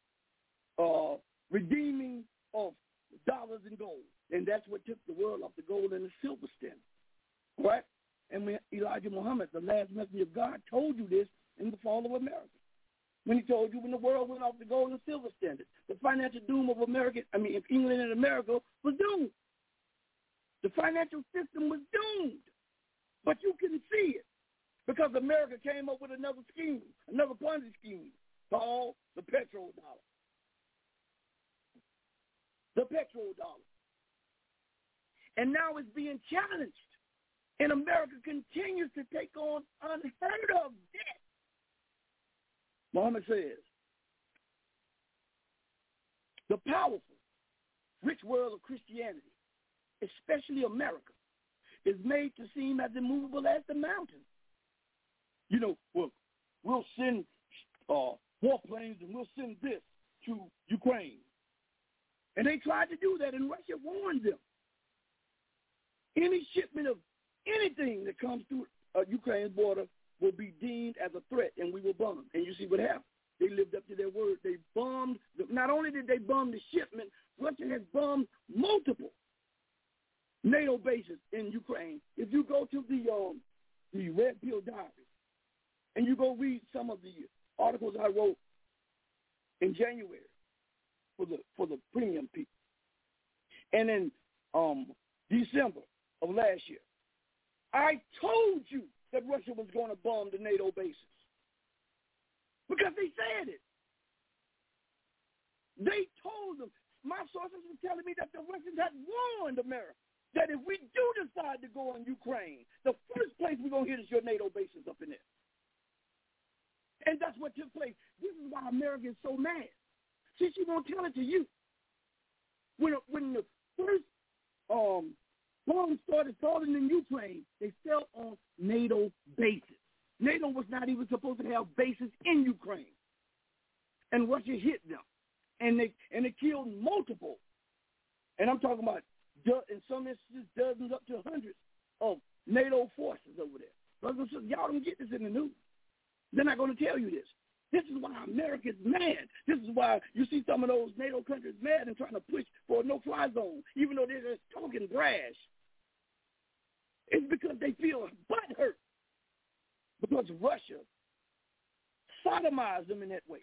redeeming of dollars and gold. And that's what took the world off the gold and the silver standard. Right? And when Elijah Muhammad, the last messenger of God, told you this in the fall of America. When he told you when the world went off the gold and silver standard, the financial doom of England and America was doomed. The financial system was doomed. But you can see it. Because America came up with another scheme, another Ponzi scheme, called the petrodollar. the petrodollar. And now it's being challenged. And America continues to take on unheard of debt. Muhammad says, the powerful, rich world of Christianity, especially America, is made to seem as immovable as the mountain. You know, we'll send warplanes and we'll send this to Ukraine. And they tried to do that, and Russia warned them. Any shipment of anything that comes through Ukraine's border will be deemed as a threat, and we will bomb. And you see what happened. They lived up to their word. They bombed. Not only did they bomb the shipment, Russia has bombed multiple NATO bases in Ukraine. If you go to the Red Pill Diary and you go read some of the articles I wrote in January for the premium people, and in December of last year, I told you that Russia was going to bomb the NATO bases because they said it. They told them. My sources were telling me that the Russians had warned America that if we do decide to go on Ukraine, the first place we're going to hit is your NATO bases up in there. And that's what took place. This is why America is so mad. See, she won't tell it to you. When the first bombs started falling in Ukraine, they fell on NATO bases. NATO was not even supposed to have bases in Ukraine. And Russia hit them. And they killed multiple. And I'm talking about, in some instances, dozens up to hundreds of NATO forces over there. Brothers and sisters, y'all don't get this in the news. They're not going to tell you this. This is why America's mad. This is why you see some of those NATO countries mad and trying to push for a no-fly zone, even though they're just talking brash. It's because they feel butthurt because Russia sodomized them in that way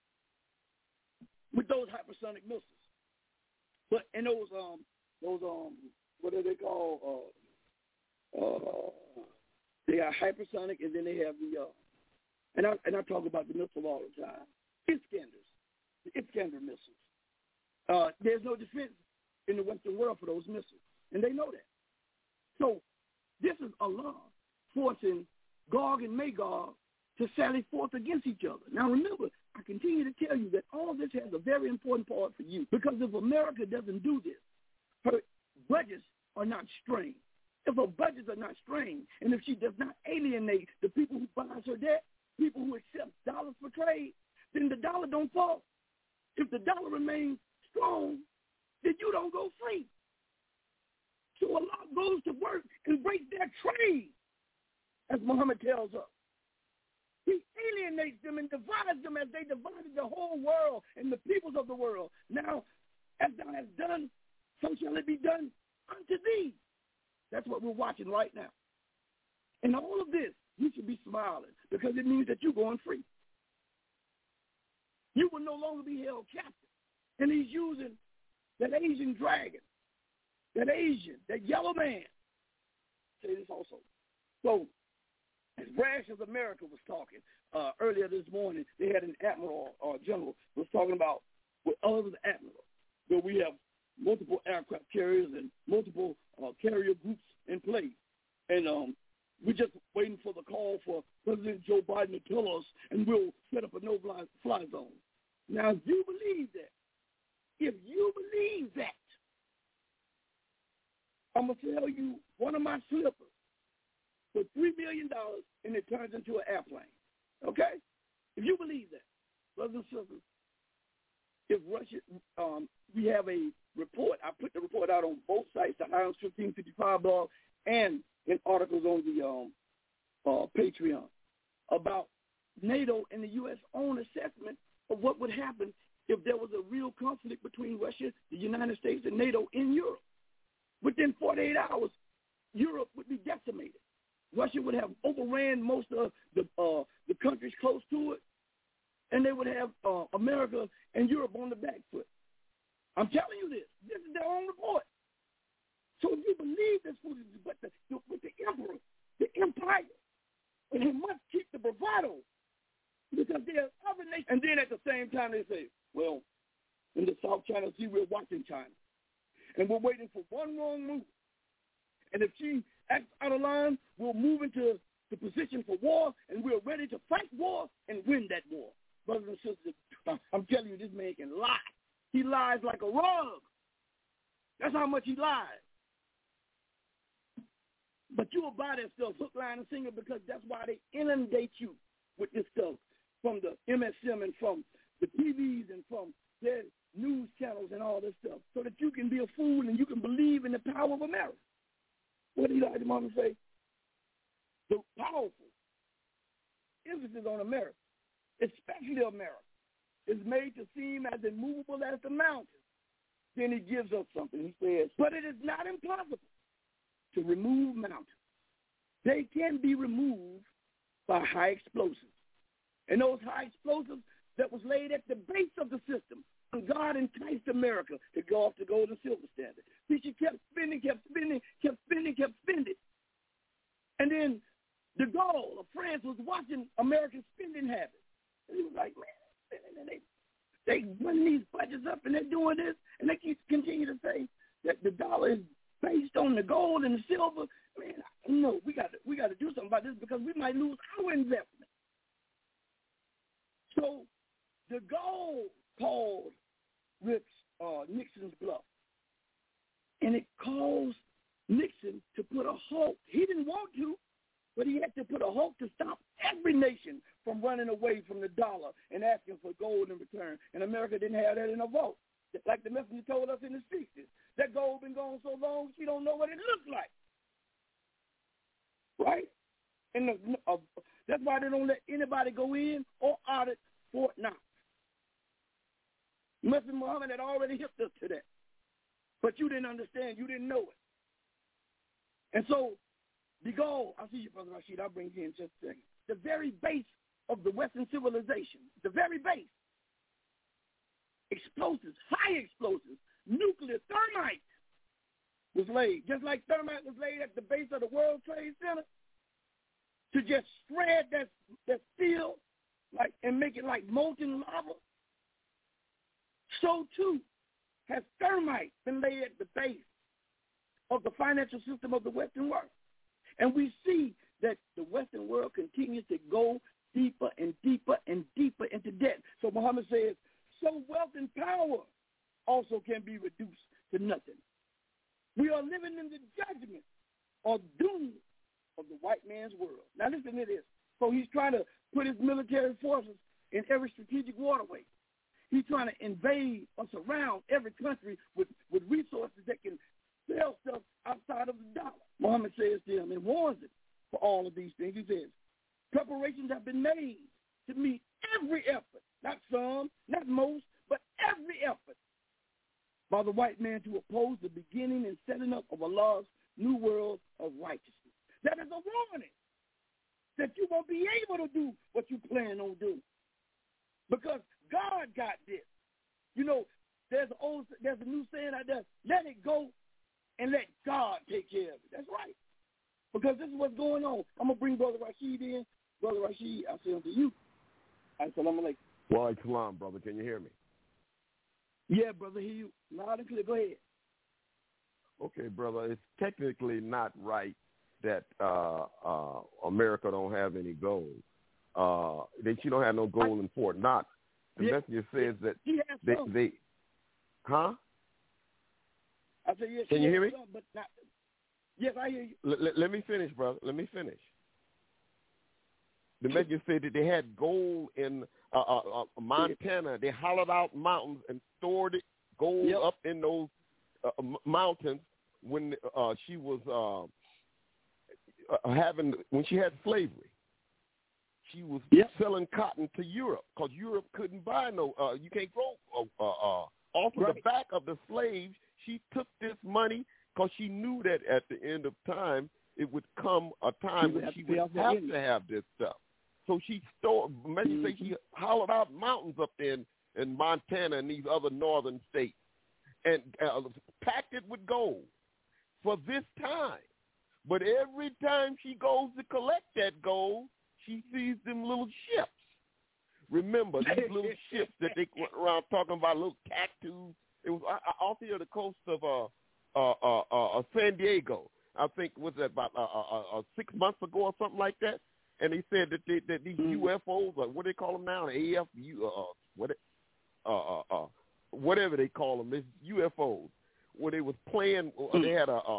with those hypersonic missiles. But in those what are they called? They are hypersonic, and then they have the and I talk about the missile all the time. Iskander missiles. There's no defense in the Western world for those missiles, and they know that. So this is Allah forcing Gog and Magog to sally forth against each other. Now remember, I continue to tell you that all this has a very important part for you, because if America doesn't do this, her budgets are not strained. If her budgets are not strained, and if she does not alienate the people who buy her debt, people who accept dollars for trade, then the dollar don't fall. If the dollar remains strong, then you don't go free. So Allah goes to work and breaks their trade, as Muhammad tells us. He alienates them and divides them as they divided the whole world and the peoples of the world. Now, as thou hast done, so shall it be done unto thee. That's what we're watching right now. And all of this, you should be smiling, because it means that you're going free. You will no longer be held captive. And he's using that Asian dragon, that yellow man. Say this also. So, as brash as America was talking earlier this morning, they had an admiral or general was talking about with others admiral, where we have multiple aircraft carriers and multiple carrier groups in place. And we're just waiting for the call for President Joe Biden to tell us, and we'll set up a no-fly zone. Now, if you believe that, I'm going to sell you one of my slippers for $3 million, and it turns into an airplane. Okay? If you believe that, brothers and sisters, if Russia, we have a report. I put the report out on both sites, the Highlands 1555 blog and in articles on the Patreon, about NATO and the U.S. own assessment of what would happen if there was a real conflict between Russia, the United States, and NATO in Europe. Within 48 hours, Europe would be decimated. Russia would have overran most of the countries close to it, and they would have America and Europe on the back foot. I'm telling you this. This is their own report. So if you believe this, with the emperor, the empire, and they must keep the bravado, because there are other nations. And then at the same time they say, well, in the South China Sea. We're watching China. And we're waiting for one wrong move. And if she acts out of line, we'll move into the position for war, and we're ready to fight war and win that war. Brothers and sisters, I'm telling you, this man can lie. He lies like a rug. That's how much he lies. But you will buy that stuff, hook, line, and sinker, because that's why they inundate you with this stuff from the MSM and from the TVs and from their news channels and all this stuff, so that you can be a fool and you can believe in the power of America. What did Elijah Muhammad say? The powerful emphasis on America, especially America, is made to seem as immovable as the mountains. Then he gives us something. He says, but it is not impossible to remove mountains. They can be removed by high explosives. And those high explosives that was laid at the base of the system, and God enticed America to go off the gold and silver standard. See, she kept spending. And then de Gaulle of France was watching American spending habits. And he was like, man, and they run these budgets up and they're doing this, and they continue to say that the dollar is based on the gold and the silver. Man, no, we got to do something about this because we might lose our investment. So de Gaulle called Nixon's bluff, and it caused Nixon to put a halt. He didn't want to, but he had to put a halt to stop every nation from running away from the dollar and asking for gold in return. And America didn't have that in a vote. Like the messenger told us in the 60s, that gold been gone so long, she don't know what it looks like. Right? And that's why they don't let anybody go in or audit Fort Knox. Messenger Muhammad had already hipped us to that. But you didn't understand. You didn't know it. And so de Gaulle, I see you, Brother Rashid, I'll bring you in just a second. The very base of the Western civilization, the very base, explosives, high explosives, nuclear, thermite was laid, just like thermite was laid at the base of the World Trade Center to just spread that steel and make it like molten lava. So, too, has thermite been laid at the base of the financial system of the Western world. And we see that the Western world continues to go deeper and deeper and deeper into debt. So Muhammad says, so wealth and power also can be reduced to nothing. We are living in the judgment or doom of the white man's world. Now listen to this. So he's trying to put his military forces in every strategic waterway. He's trying to invade or surround every country with resources that can sell stuff outside of the dollar. Muhammad says to him and warns him for all of these things. He says, preparations have been made to meet every effort, not some, not most, but every effort by the white man to oppose the beginning and setting up of Allah's new world of righteousness. That is a warning that you won't be able to do what you plan on doing because God got this. You know, there's a new saying out there, let it go and let God take care of it. That's right. Because this is what's going on. I'm going to bring Brother Rashid in. Brother Rashid, I say unto you, assalamu alaikum. Wa alaikum salam, brother. Can you hear me? Yeah, brother, hear you loud and clear. Go ahead. Okay, brother. It's technically not right that America don't have any gold. That you don't have no gold in Fort Knox. The messenger says that they huh? I said, yes. Can you hear me? But not, yes, I hear you. Let me finish, brother. Let me finish. The messenger said that they had gold in Montana. They hollowed out mountains and stored gold up in those mountains when she was when she had slavery. She was selling cotton to Europe because Europe couldn't buy you can't grow off of the back of the slaves. She took this money because she knew that at the end of time it would come a time when she would have to have this stuff. So she stored, she hollowed out mountains up in Montana and these other northern states and packed it with gold for this time. But every time she goes to collect that gold, she sees them little ships Remember these little ships that they went around talking about, little cactus. It was off here the coast of San Diego. I think was that about 6 months ago or something like that. And they said that these UFOs, or what do they call them now, whatever they call them, it's UFOs, where they was playing. They had a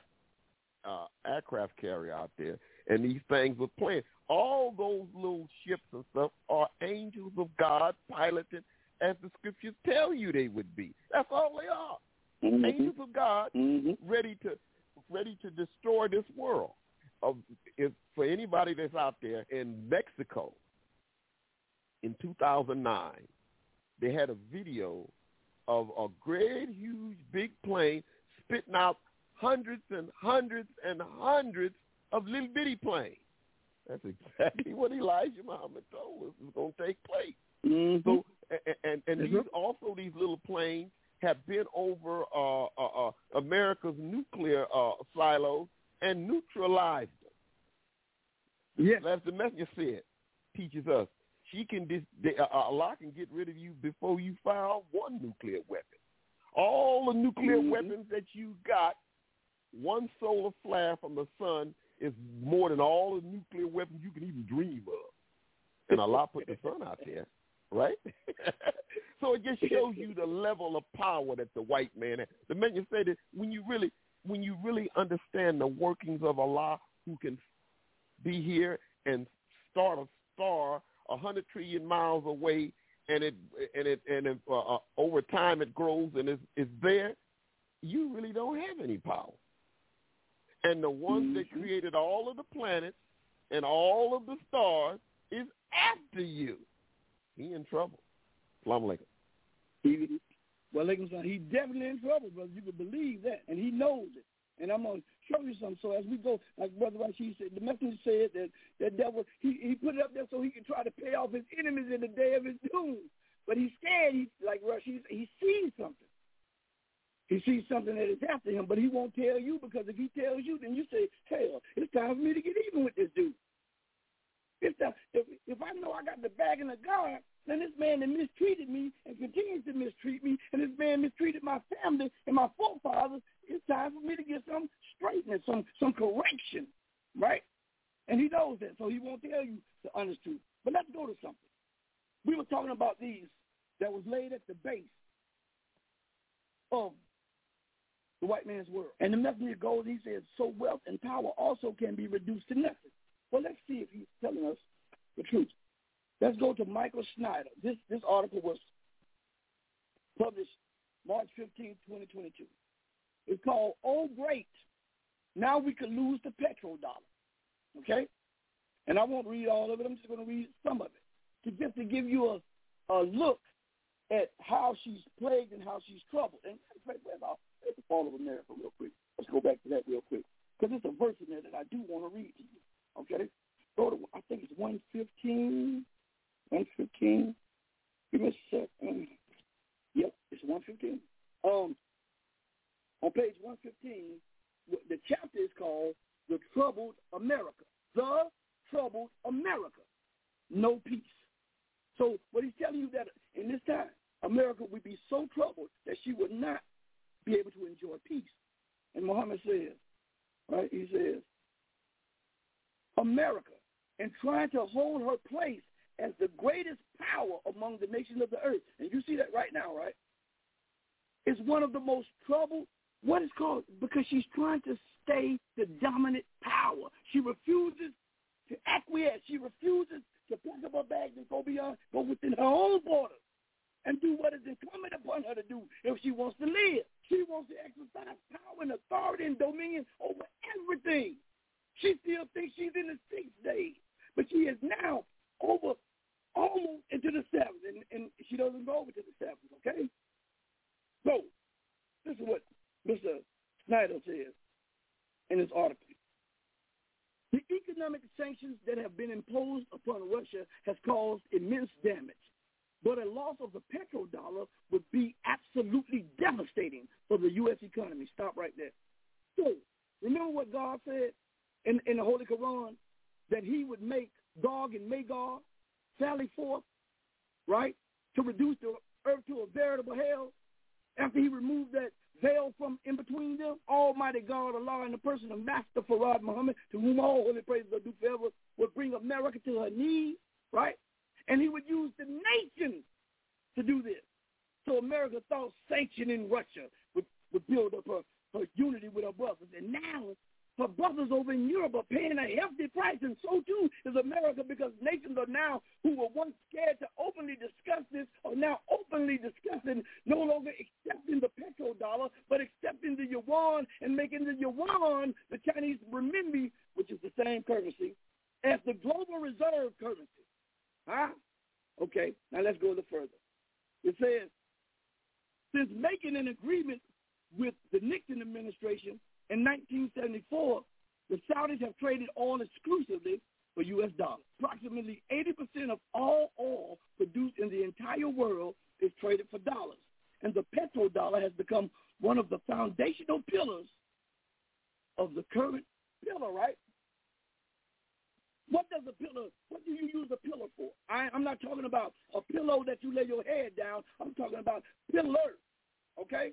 aircraft carrier out there, and these things were playing. All those little ships and stuff are angels of God piloted as the scriptures tell you they would be. That's all they are. Mm-hmm. Angels of God ready to destroy this world. If for anybody that's out there in Mexico in 2009, they had a video of a great, huge, big plane spitting out hundreds and hundreds and hundreds of little bitty planes. That's exactly what Elijah Muhammad told us is going to take place. Mm-hmm. So, and these little planes have been over America's nuclear silos and neutralized them. Yes. As the messenger said, teaches us, Allah can get rid of you before you fire one nuclear weapon. All the nuclear weapons that you got, one solar flare from the sun is more than all the nuclear weapons you can even dream of. And Allah put the sun out there, right? So it just shows you the level of power that the white man has. The man you say that when you really understand the workings of Allah, who can be here and start a star 100 trillion miles away, and over time it grows and is there, you really don't have any power. And the one that created all of the planets and all of the stars is after you. He in trouble. Assalamu alaikum. Well, he's definitely in trouble, brother. You can believe that, and he knows it. And I'm going to show you something. So as we go, like Brother Rashid said, the messenger said that the devil, he put it up there so he can try to pay off his enemies in the day of his doom. But he's scared. Like Rashid said, he sees something. He sees something that is after him, but he won't tell you, because if he tells you, then you say, hell, it's time for me to get even with this dude. If I know I got the bag in the guard, then this man that mistreated me and continues to mistreat me, and this man mistreated my family and my forefathers, it's time for me to get some straightening, some correction, right? And he knows that, so he won't tell you the honest truth. But let's go to something. We were talking about these that was laid at the base of the white man's world. And the messenger goes, he says, so wealth and power also can be reduced to nothing. Well, let's see if he's telling us the truth. Let's go to Michael Snyder. This article was published March 15, 2022. It's called, Oh, Great, Now We Could Lose the Petrodollar. Okay? And I won't read all of it. I'm just going to read some of it, just to give you a look at how she's plagued and how she's troubled. And let's the fall of America real quick. Let's go back to that real quick, because there's a verse in there that I do want to read to you. Okay? Go to, I think it's 115. 115. Give me a second. Yep, it's 115. On page 115, the chapter is called The Troubled America. The Troubled America. No peace. So what he's telling you, that in this time, America would be so troubled that she would not be able to enjoy peace. And Muhammad says, right, he says, America, in trying to hold her place as the greatest power among the nations of the earth, and you see that right now, right, is one of the most troubled, what is called, because she's trying to stay the dominant power. She refuses to acquiesce. She refuses to pack up her bags and go within her own borders and do what is incumbent upon her to do if she wants to live. She wants to exercise power and authority and dominion over everything. She still thinks she's in the 6th day, but she is now over almost into the 7th, and she doesn't go over to the 7th, okay? So this is what Mr. Snyder says in his article. The economic sanctions that have been imposed upon Russia has caused immense damage, but a loss of the petrodollar would be absolutely devastating for the U.S. economy. Stop right there. So remember what God said in the Holy Quran, that he would make Gog and Magog sally forth right, to reduce the earth to a veritable hell, after he removed that veil from in between them, Almighty God, Allah, in the person of Master Farad Muhammad, to whom all holy praises are due forever, would bring America to her knees, right? And he would use the nation to do this. So America thought sanctioning Russia would build up her unity with her brothers. And now her brothers over in Europe are paying a hefty price, and so too is America, because nations are now, who were once scared to openly discuss this, are now openly discussing, no longer accepting the petrodollar, but accepting the yuan and making the yuan, the Chinese renminbi, which is the same currency, as the global reserve currency. Huh? Okay, now let's go a little further. It says, since making an agreement with the Nixon administration in 1974, the Saudis have traded oil exclusively for U.S. dollars. Approximately 80% of all oil produced in the entire world is traded for dollars. And the petrodollar has become one of the foundational pillars of the current pillar, right? What do you use a pillow for? I'm not talking about a pillow that you lay your head down. I'm talking about pillars, okay?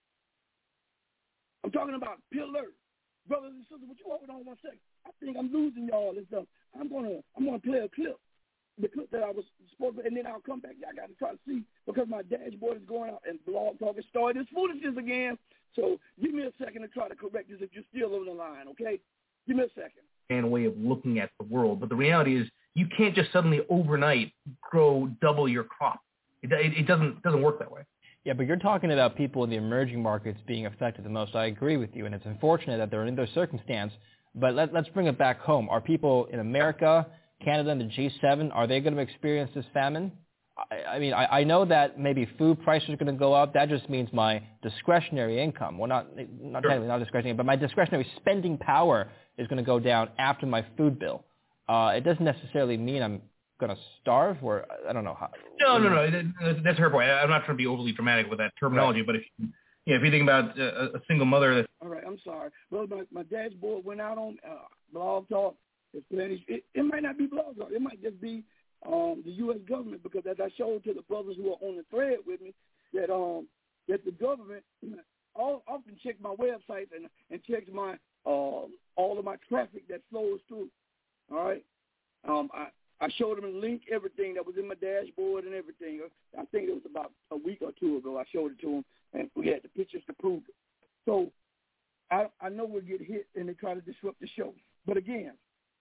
I'm talking about pillars. Brothers and sisters, would you hold on one second? I think I'm losing y'all and stuff. I'm gonna play a clip, the clip that I was supposed to, and then I'll come back. I got to try to see, because my dashboard is going out and Blog Talk has started this foolishness again. So give me a second to try to correct this if you're still on the line, okay? Give me a second. And way of looking at the world, but the reality is you can't just suddenly overnight grow double your crop. It doesn't work that way. Yeah, but you're talking about people in the emerging markets being affected the most. I agree with you, and it's unfortunate that they're in their circumstance. But let's bring it back home. Are people in America, Canada, and the G7, are they going to experience this famine? I mean, I know that maybe food prices are going to go up. That just means my discretionary income, well, not technically not discretionary, but my discretionary spending power is going to go down after my food bill. It doesn't necessarily mean I'm going to starve, or I don't know how. No. That's her point. I'm not trying to be overly dramatic with that terminology, right. But if you think about a single mother. All right, I'm sorry. Well, my dashboard went out on Blog Talk. It might not be Blog Talk. It might just be the U.S. government, because as I showed to the brothers who are on the thread with me, that the government often checks my website and checks my all of my traffic that flows through. All right, I showed them a link, everything that was in my dashboard and everything. I think it was about a week or two ago. I showed it to them, and we had the pictures to prove it. So I know we'll get hit and they try to disrupt the show. But again,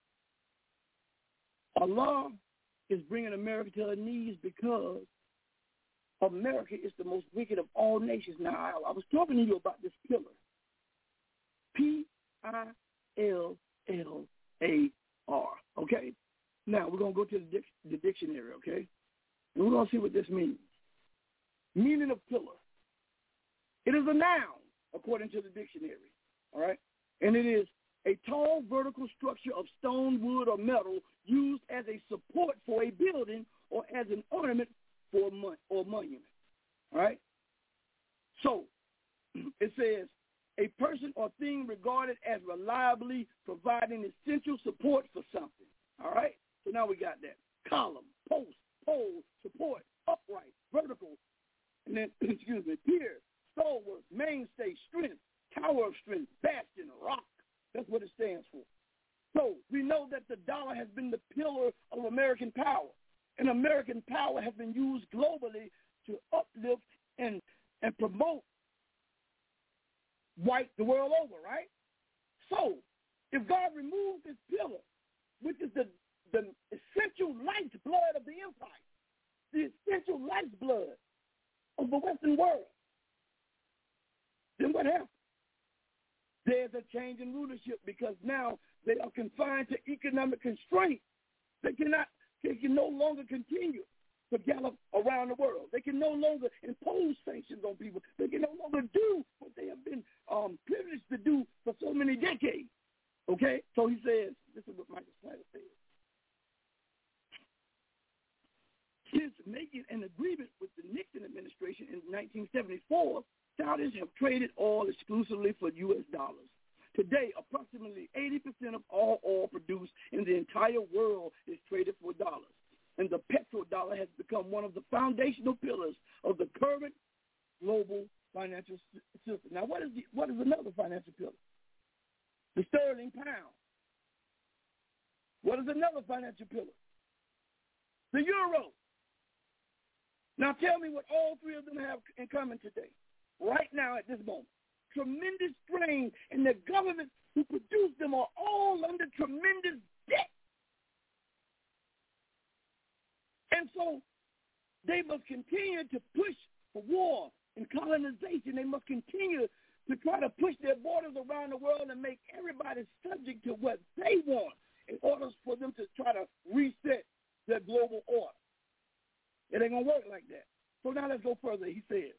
Allah is bringing America to her knees, because America is the most wicked of all nations. Now, I was talking to you about this pillar. Pillar, okay? Now, we're going to go to the dictionary, okay? And we're going to see what this means. Meaning of pillar. It is a noun, according to the dictionary, all right? And it is a tall vertical structure of stone, wood, or metal used as a support for a building or as an ornament for a monument. All right? So it says a person or thing regarded as reliably providing essential support for something. All right? So now we got that. Column, post, pole, support, upright, vertical, and then, pier, stalwart, mainstay, strength, tower of strength, bastion, rock. That's what it stands for. So we know that the dollar has been the pillar of American power, and American power has been used globally to uplift and promote white the world over, right? So if God removes this pillar, which is the essential lifeblood of the empire, the essential lifeblood of the Western world, then what happens? There's a change in rulership, because now they are confined to economic constraints. They can no longer continue to gallop around the world. They can no longer impose sanctions on people. They can no longer do what they have been privileged to do for so many decades. Okay? So he says, this is what Michael Snyder says. Since making an agreement with the Nixon administration in 1974, Saudis have traded oil exclusively for U.S. dollars. Today, approximately 80% of all oil produced in the entire world is traded for dollars, and the petrodollar has become one of the foundational pillars of the current global financial system. Now, what is another financial pillar? The sterling pound. What is another financial pillar? The euro. Now tell me what all three of them have in common today, right now at this moment. Tremendous strain, and the governments who produce them are all under tremendous debt. And so they must continue to push for war and colonization. They must continue to try to push their borders around the world and make everybody subject to what they want in order for them to try to reset their global order. It ain't going to work like that. So now let's go further. He says,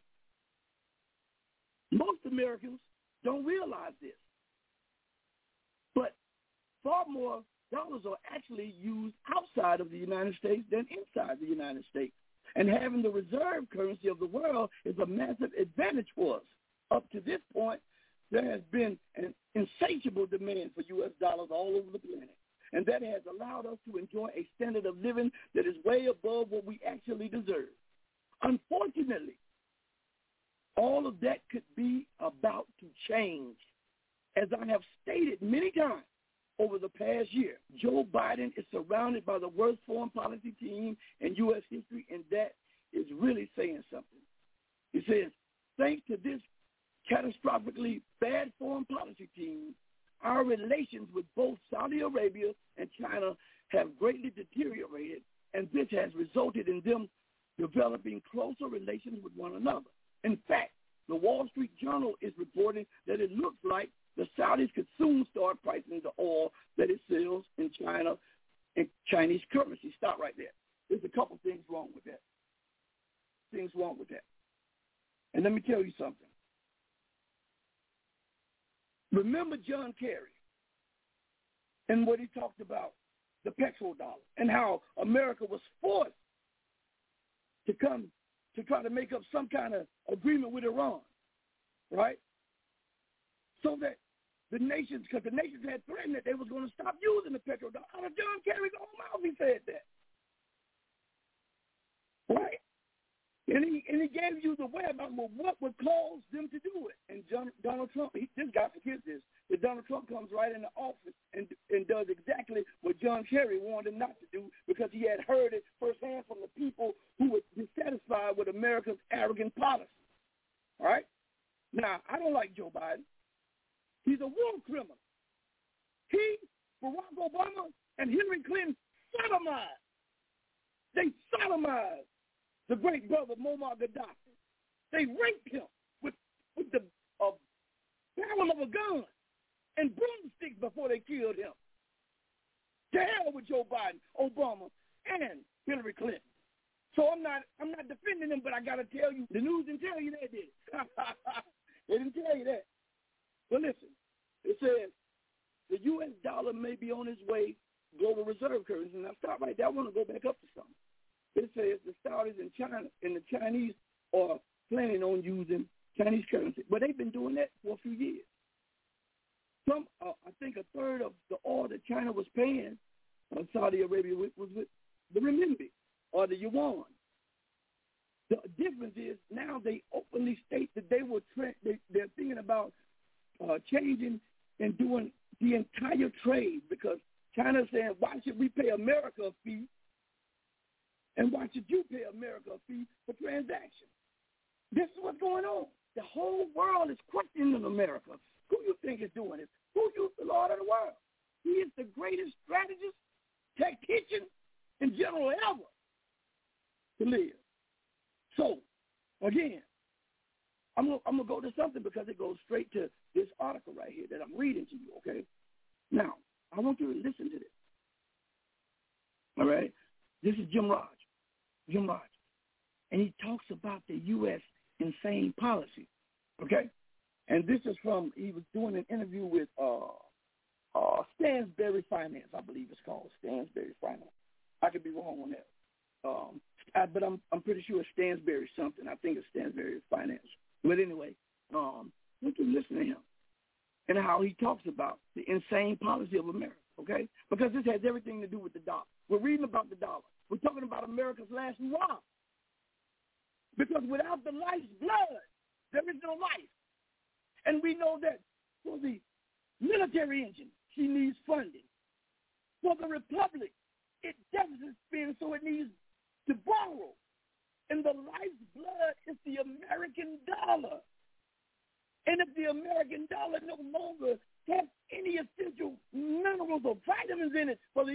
most Americans don't realize this, but far more dollars are actually used outside of the United States than inside the United States. And having the reserve currency of the world is a massive advantage for us. Up to this point, there has been an insatiable demand for U.S. dollars all over the planet. And that has allowed us to enjoy a standard of living that is way above what we actually deserve. Unfortunately, all of that could be about to change. As I have stated many times over the past year, Joe Biden is surrounded by the worst foreign policy team in U.S. history, and that is really saying something. He says, thanks to this catastrophically bad foreign policy team, our relations with both Saudi Arabia and China have greatly deteriorated, and this has resulted in them developing closer relations with one another. In fact, the Wall Street Journal is reporting that it looks like the Saudis could soon start pricing the oil that it sells in China in Chinese currency. Stop right there. There's a couple things wrong with that. And let me tell you something. Remember John Kerry and what he talked about, the petrodollar, and how America was forced to come to try to make up some kind of agreement with Iran, right? So that the nations, because the nations had threatened that they was going to stop using the petrodollar. Out of John Kerry's own mouth, he said that, right? And he gave you the whereabouts of what would cause them to do it. And Donald Trump, this guy forgets this, that Donald Trump comes right into office and does exactly what John Kerry wanted him not to do, because he had heard it firsthand from the people who were dissatisfied with America's arrogant policy. All right? Now, I don't like Joe Biden. He's a war criminal. He, Barack Obama, and Hillary Clinton sodomized. They sodomized the great brother Muammar Gaddafi. They raped him with the barrel of a gun and broomsticks before they killed him. To hell with Joe Biden, Obama, and Hillary Clinton. So I'm not defending them, but I got to tell you, the news didn't tell you that, did it? They didn't tell you that. But listen, it says the U.S. dollar may be on its way global reserve currency. Now stop right there. I want to go back up to something. It says the Saudis and China and the Chinese are planning on using Chinese currency. But they've been doing that for a few years. I think a third of the oil that China was paying Saudi Arabia was with the renminbi or the yuan. The difference is now they openly state that they're thinking about changing and doing the entire trade, because China's saying, why should we pay America a fee? And why should you pay America a fee for transactions? This is what's going on. The whole world is questioning America. Who you think is doing it? Who you the Lord of the world? He is the greatest strategist, tactician, and general ever to live. So, again, I'm gonna go to something because it goes straight to this article right here that I'm reading to you, okay? Now, I want you to listen to this. All right? This is Jim Raj. And he talks about the U.S. insane policy, okay? And this is he was doing an interview with Stansberry Finance, I believe it's called, Stansberry Finance. I could be wrong on that. But I'm pretty sure it's Stansberry something. I think it's Stansberry Finance. But anyway, you can listen to him and how he talks about the insane policy of America, okay? Because this has everything to do with the dollar. We're reading about the dollar. We're talking about America's last hurrah. Because without the life's blood, there is no life. And we know that for the military engine, she needs funding. For the republic, it deficit spends, so it needs to borrow. And the life's blood is the American dollar. And if the American dollar no longer has any essential minerals or vitamins in it for the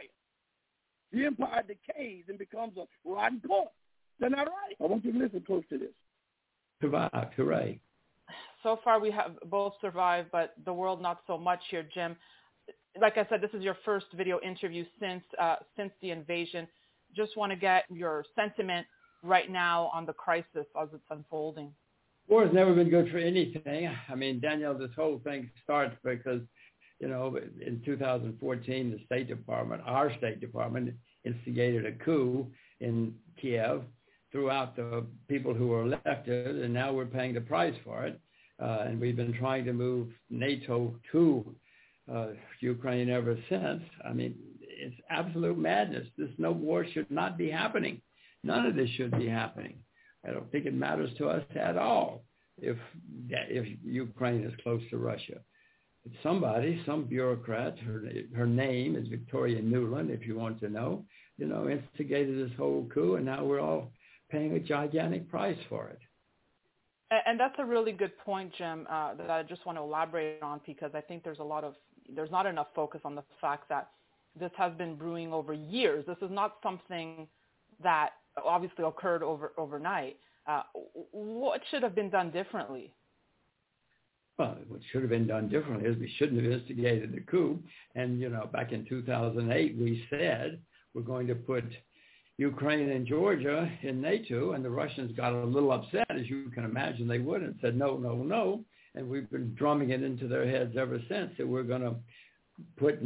empire decays and becomes a rotten corpse. Is that not right? I want you to listen close to this. Survived, hooray. So far we have both survived, but the world not so much here, Jim. Like I said, this is your first video interview since the invasion. Just want to get your sentiment right now on the crisis as it's unfolding. War has never been good for anything. I mean, Danielle, this whole thing starts because, in 2014, the State Department, our State Department, instigated a coup in Kiev, threw out the people who were elected, and now we're paying the price for it. And we've been trying to move NATO to Ukraine ever since. I mean, it's absolute madness. This no war should not be happening. None of this should be happening. I don't think it matters to us at all if Ukraine is close to Russia. But somebody, some bureaucrat, her name is Victoria Nuland, if you want to know, instigated this whole coup, and now we're all paying a gigantic price for it. And that's a really good point, Jim, that I just want to elaborate on, because I think there's not enough focus on the fact that this has been brewing over years. This is not something that obviously occurred overnight. What should have been done differently? Well, what should have been done differently is we shouldn't have instigated the coup. And, back in 2008, we said we're going to put Ukraine and Georgia in NATO, and the Russians got a little upset, as you can imagine they would, and said, no, no, no. And we've been drumming it into their heads ever since that we're going to put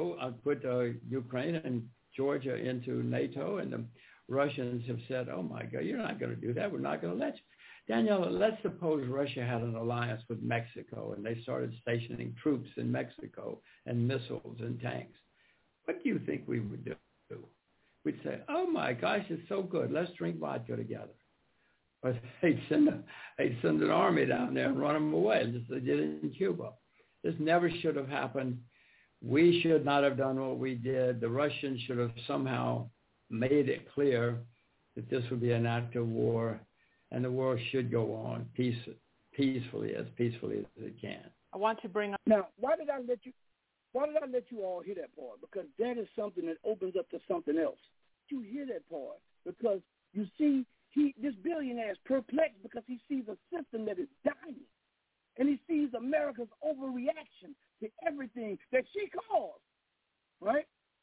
Ukraine and Georgia into NATO, and the Russians have said, oh, my God, you're not going to do that. We're not going to let you. Danielle, let's suppose Russia had an alliance with Mexico, and they started stationing troops in Mexico and missiles and tanks. What do you think we would do? We'd say, oh, my gosh, it's so good. Let's drink vodka together. But they'd send an army down there and run them away, just as they did in Cuba. This never should have happened. We should not have done what we did. The Russians should have somehow made it clear that this would be an act of war, and the war should go on peacefully as it can. I want to bring up now. Why did I let you all hear that part? Because that is something that opens up to something else. You hear that part because you see this billionaire is perplexed because he sees a system that is dying, and he sees America's overreaction to everything that she caused. Right?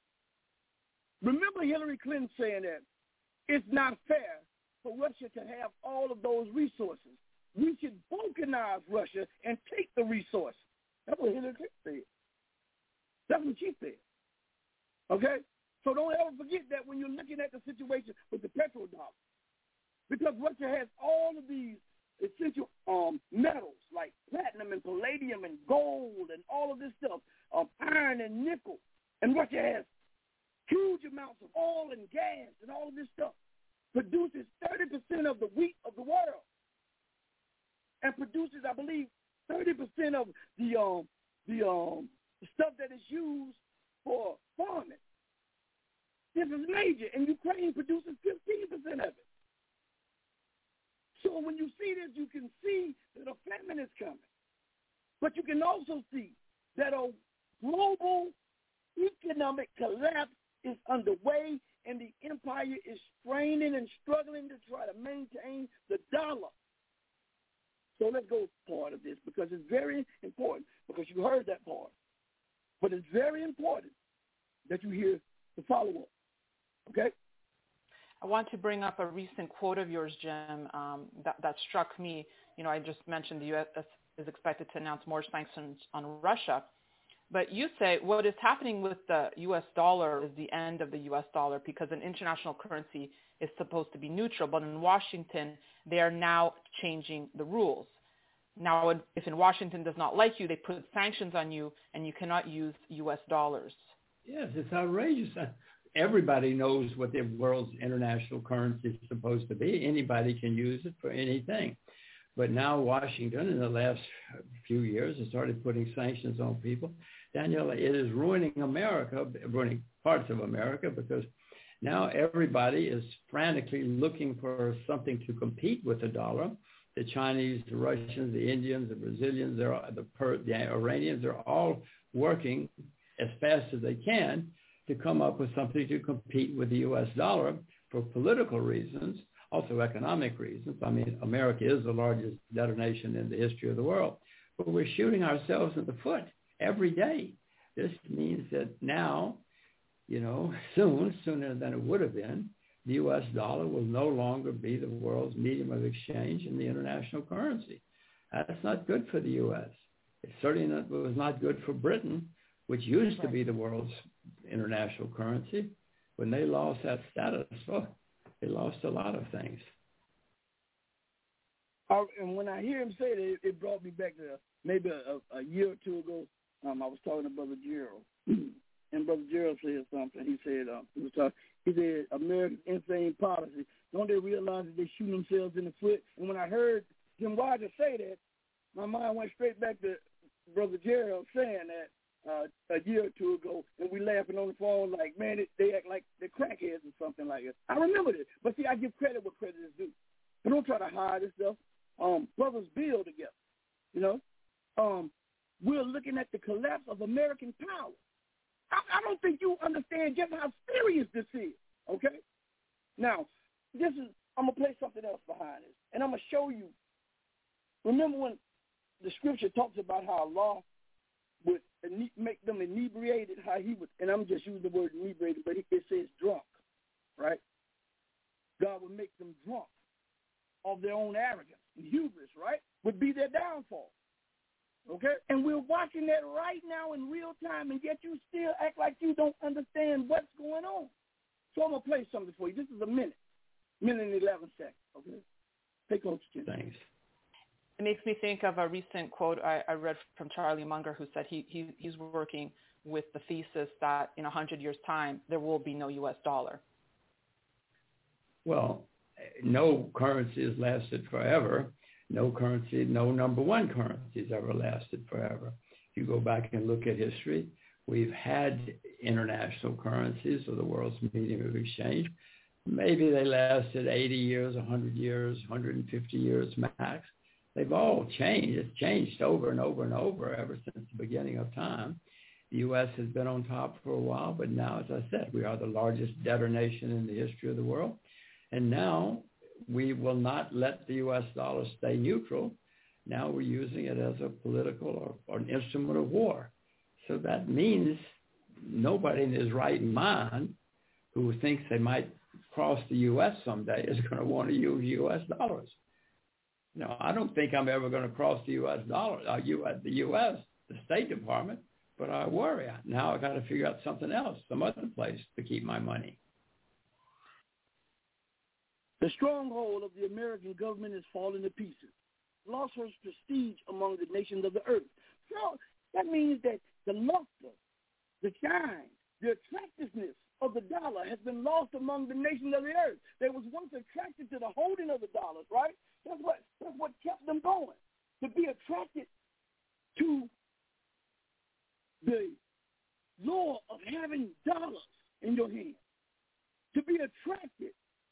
Remember Hillary Clinton saying that it's not fair for Russia to have all of those resources. We should balkanize Russia and take the resources. That's what Hillary Clinton said. That's what she said. Okay? So don't ever forget that when you're looking at the situation with the petrodollar. Because Russia has all of these essential metals like platinum and palladium and gold and all of this stuff, iron and nickel. And Russia has huge amounts of oil and gas and all of this stuff. Produces 30% of the wheat of the world. And produces, I believe, 30% of the stuff that is used for farming. This is major, and Ukraine produces 15% of it. So when you see this, you can see that a famine is coming. But you can also see that a global economic collapse is underway, and the empire is straining and struggling to try to maintain the dollar. So let's go part of this because it's very important, because you heard that part. But it's very important that you hear the follow-up, okay? I want to bring up a recent quote of yours, Jim, that struck me. I just mentioned the U.S. is expected to announce more sanctions on Russia. But you say what is happening with the U.S. dollar is the end of the U.S. dollar because an international currency is supposed to be neutral. But in Washington, they are now changing the rules. Now, if in Washington does not like you, they put sanctions on you, and you cannot use U.S. dollars. Yes, it's outrageous. everybody knows what the world's international currency is supposed to be. Anybody can use it for anything. But now Washington, in the last few years, has started putting sanctions on people. Daniel, it is ruining America, ruining parts of America, because now everybody is frantically looking for something to compete with the dollar. The Chinese, the Russians, the Indians, the Brazilians, the Iranians, they're all working as fast as they can to come up with something to compete with the U.S. dollar for political reasons, also economic reasons. I mean, America is the largest debtor nation in the history of the world, but we're shooting ourselves in the foot every day. This means that now, sooner than it would have been, the U.S. dollar will no longer be the world's medium of exchange in the international currency. That's not good for the U.S. It certainly was not good for Britain, which used to be the world's international currency. When they lost that status, they lost a lot of things. And when I hear him say that, it brought me back to maybe a year or two ago. I was talking to Brother Gerald, and Brother Gerald said something. He said, America's insane policy. Don't they realize that they shoot themselves in the foot? And when I heard Jim Rogers say that, my mind went straight back to Brother Gerald saying that a year or two ago, and we laughing on the phone like, man, they act like they're crackheads or something like that. I remember this. But see, I give credit where credit is due. I don't try to hide this stuff. Brothers build together, We're looking at the collapse of American power. I don't think you understand just how serious this is, okay? Now, I'm going to play something else behind this, and I'm going to show you. Remember when the scripture talks about how Allah would make them inebriated, how he would, and I'm just using the word inebriated, but it says drunk, right? God would make them drunk of their own arrogance and hubris, right? Would be their downfall. Okay? And we're watching that right now in real time, and yet you still act like you don't understand what's going on. So I'm going to play something for you. This is a minute and 11 seconds, okay? Take Coach Jim. Thanks. It makes me think of a recent quote I read from Charlie Munger, who said he's working with the thesis that in 100 years' time, there will be no U.S. dollar. Well, no currency has lasted forever. No currency, no number one currency has ever lasted forever. If you go back and look at history, we've had international currencies, or the world's medium of exchange. Maybe they lasted 80 years, 100 years, 150 years max. They've all changed. It's changed over and over and over ever since the beginning of time. The U.S. has been on top for a while, but now, as I said, we are the largest debtor nation in the history of the world. And now we will not let the U.S. dollar stay neutral. Now we're using it as a political or an instrument of war. So that means nobody in his right mind who thinks they might cross the U.S. someday is going to want to use U.S. dollars. No, I don't think I'm ever going to cross the U.S. dollar, the U.S., the State Department, but I worry. Now I've got to figure out something else, some other place to keep my money. The stronghold of the American government is falling to pieces. Lost her prestige among the nations of the earth. So that means that the luster, the shine, the attractiveness of the dollar has been lost among the nations of the earth. They was once attracted to the holding of the dollars, right? That's what kept them going, to be attracted to the law of having dollars in your hand, to be attracted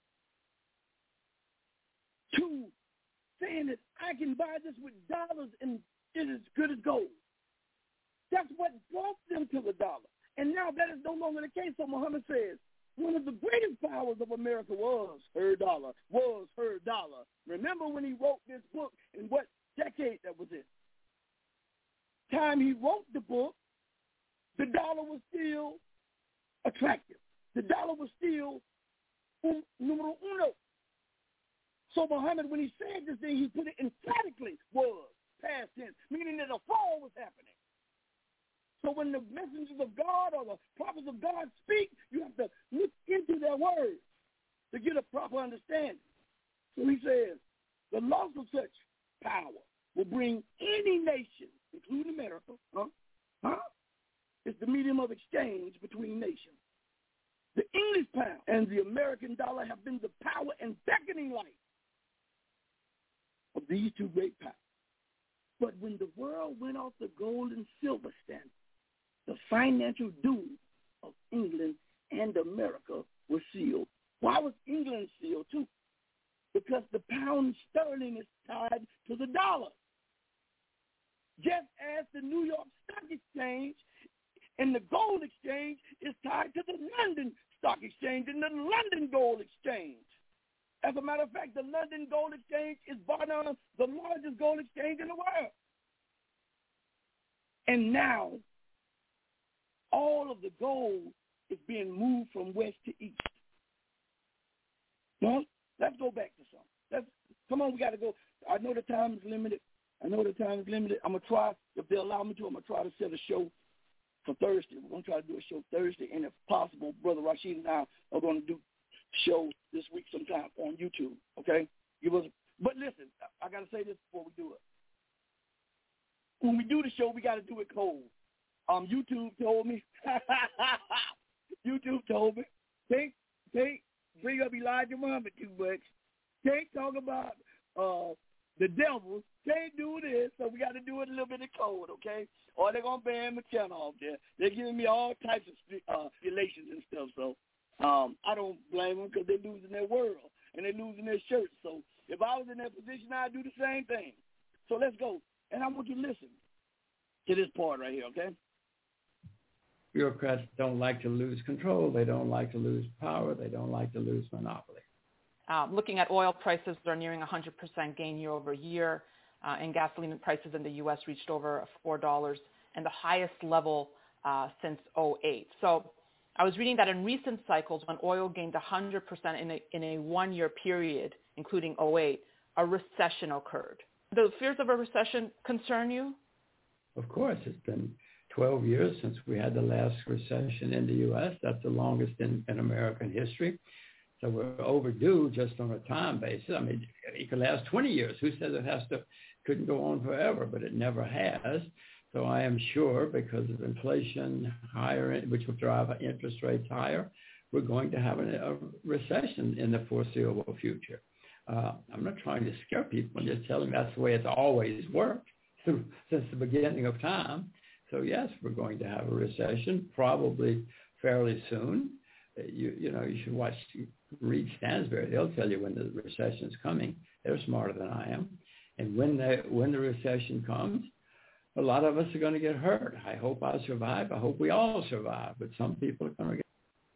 to saying that I can buy this with dollars and it is good as gold. That's what brought them to the dollar. And now that is no longer the case. So Muhammad says, one of the greatest powers of America was her dollar, Remember when he wrote this book and what decade that was in? Time he wrote the book, the dollar was still attractive. The dollar was still numero uno. So Muhammad, when he said this thing, he put it emphatically was past tense, meaning that a fall was happening. So when the messengers of God or the prophets of God speak, you have to look into their words to get a proper understanding. So he says, the loss of such power will bring any nation, including America, it's the medium of exchange between nations. The English pound and the American dollar have been the power and beckoning light of these two great powers. But when the world went off the gold and silver standard, the financial doom of England and America was sealed. Why was England sealed too? Because the pound sterling is tied to the dollar. Just as the New York Stock Exchange and the gold exchange is tied to the London Stock Exchange and the London Gold Exchange. As a matter of fact, the London Gold Exchange is by now the largest gold exchange in the world. And now, all of the gold is being moved from west to east. Well, let's go back to something. Come on, we got to go. I know the time is limited. I'm going to try, if they allow me to, I'm going to try to set a show for Thursday. We're going to try to do a show Thursday, and if possible, Brother Rashid and I are going to do show this week sometime on YouTube, okay? But listen, I got to say this before we do it. When we do the show, we got to do it cold. YouTube told me, can't bring up Elijah Muhammad too much. Can't talk about the devil. Can't do this, so we got to do it a little bit of code, okay? Or they're going to ban my channel off there. They're giving me all types of relations and stuff, so I don't blame them because they're losing their world and they're losing their shirts. So if I was in that position, I'd do the same thing. So let's go. And I want you to listen to this part right here, okay? Bureaucrats don't like to lose control. They don't like to lose power. They don't like to lose monopoly. Looking at oil prices, they're nearing 100% gain year over year, and gasoline prices in the U.S. reached over $4 and the highest level since 2008. So I was reading that in recent cycles, when oil gained 100% in a one-year period, including 2008, a recession occurred. Do the fears of a recession concern you? Of course. It's been 12 years since we had the last recession in the U.S. That's the longest in American history. So we're overdue just on a time basis. I mean, it could last 20 years. Who says it couldn't go on forever, but it never has. So I am sure because of inflation higher, which will drive interest rates higher, we're going to have a recession in the foreseeable future. I'm not trying to scare people. I'm just telling that's the way it's always worked since the beginning of time. So yes, we're going to have a recession probably fairly soon. You should read Stansberry. They'll tell you when the recession is coming. They're smarter than I am. And when the recession comes, a lot of us are going to get hurt. I hope I survive. I hope we all survive. But some people are going to get.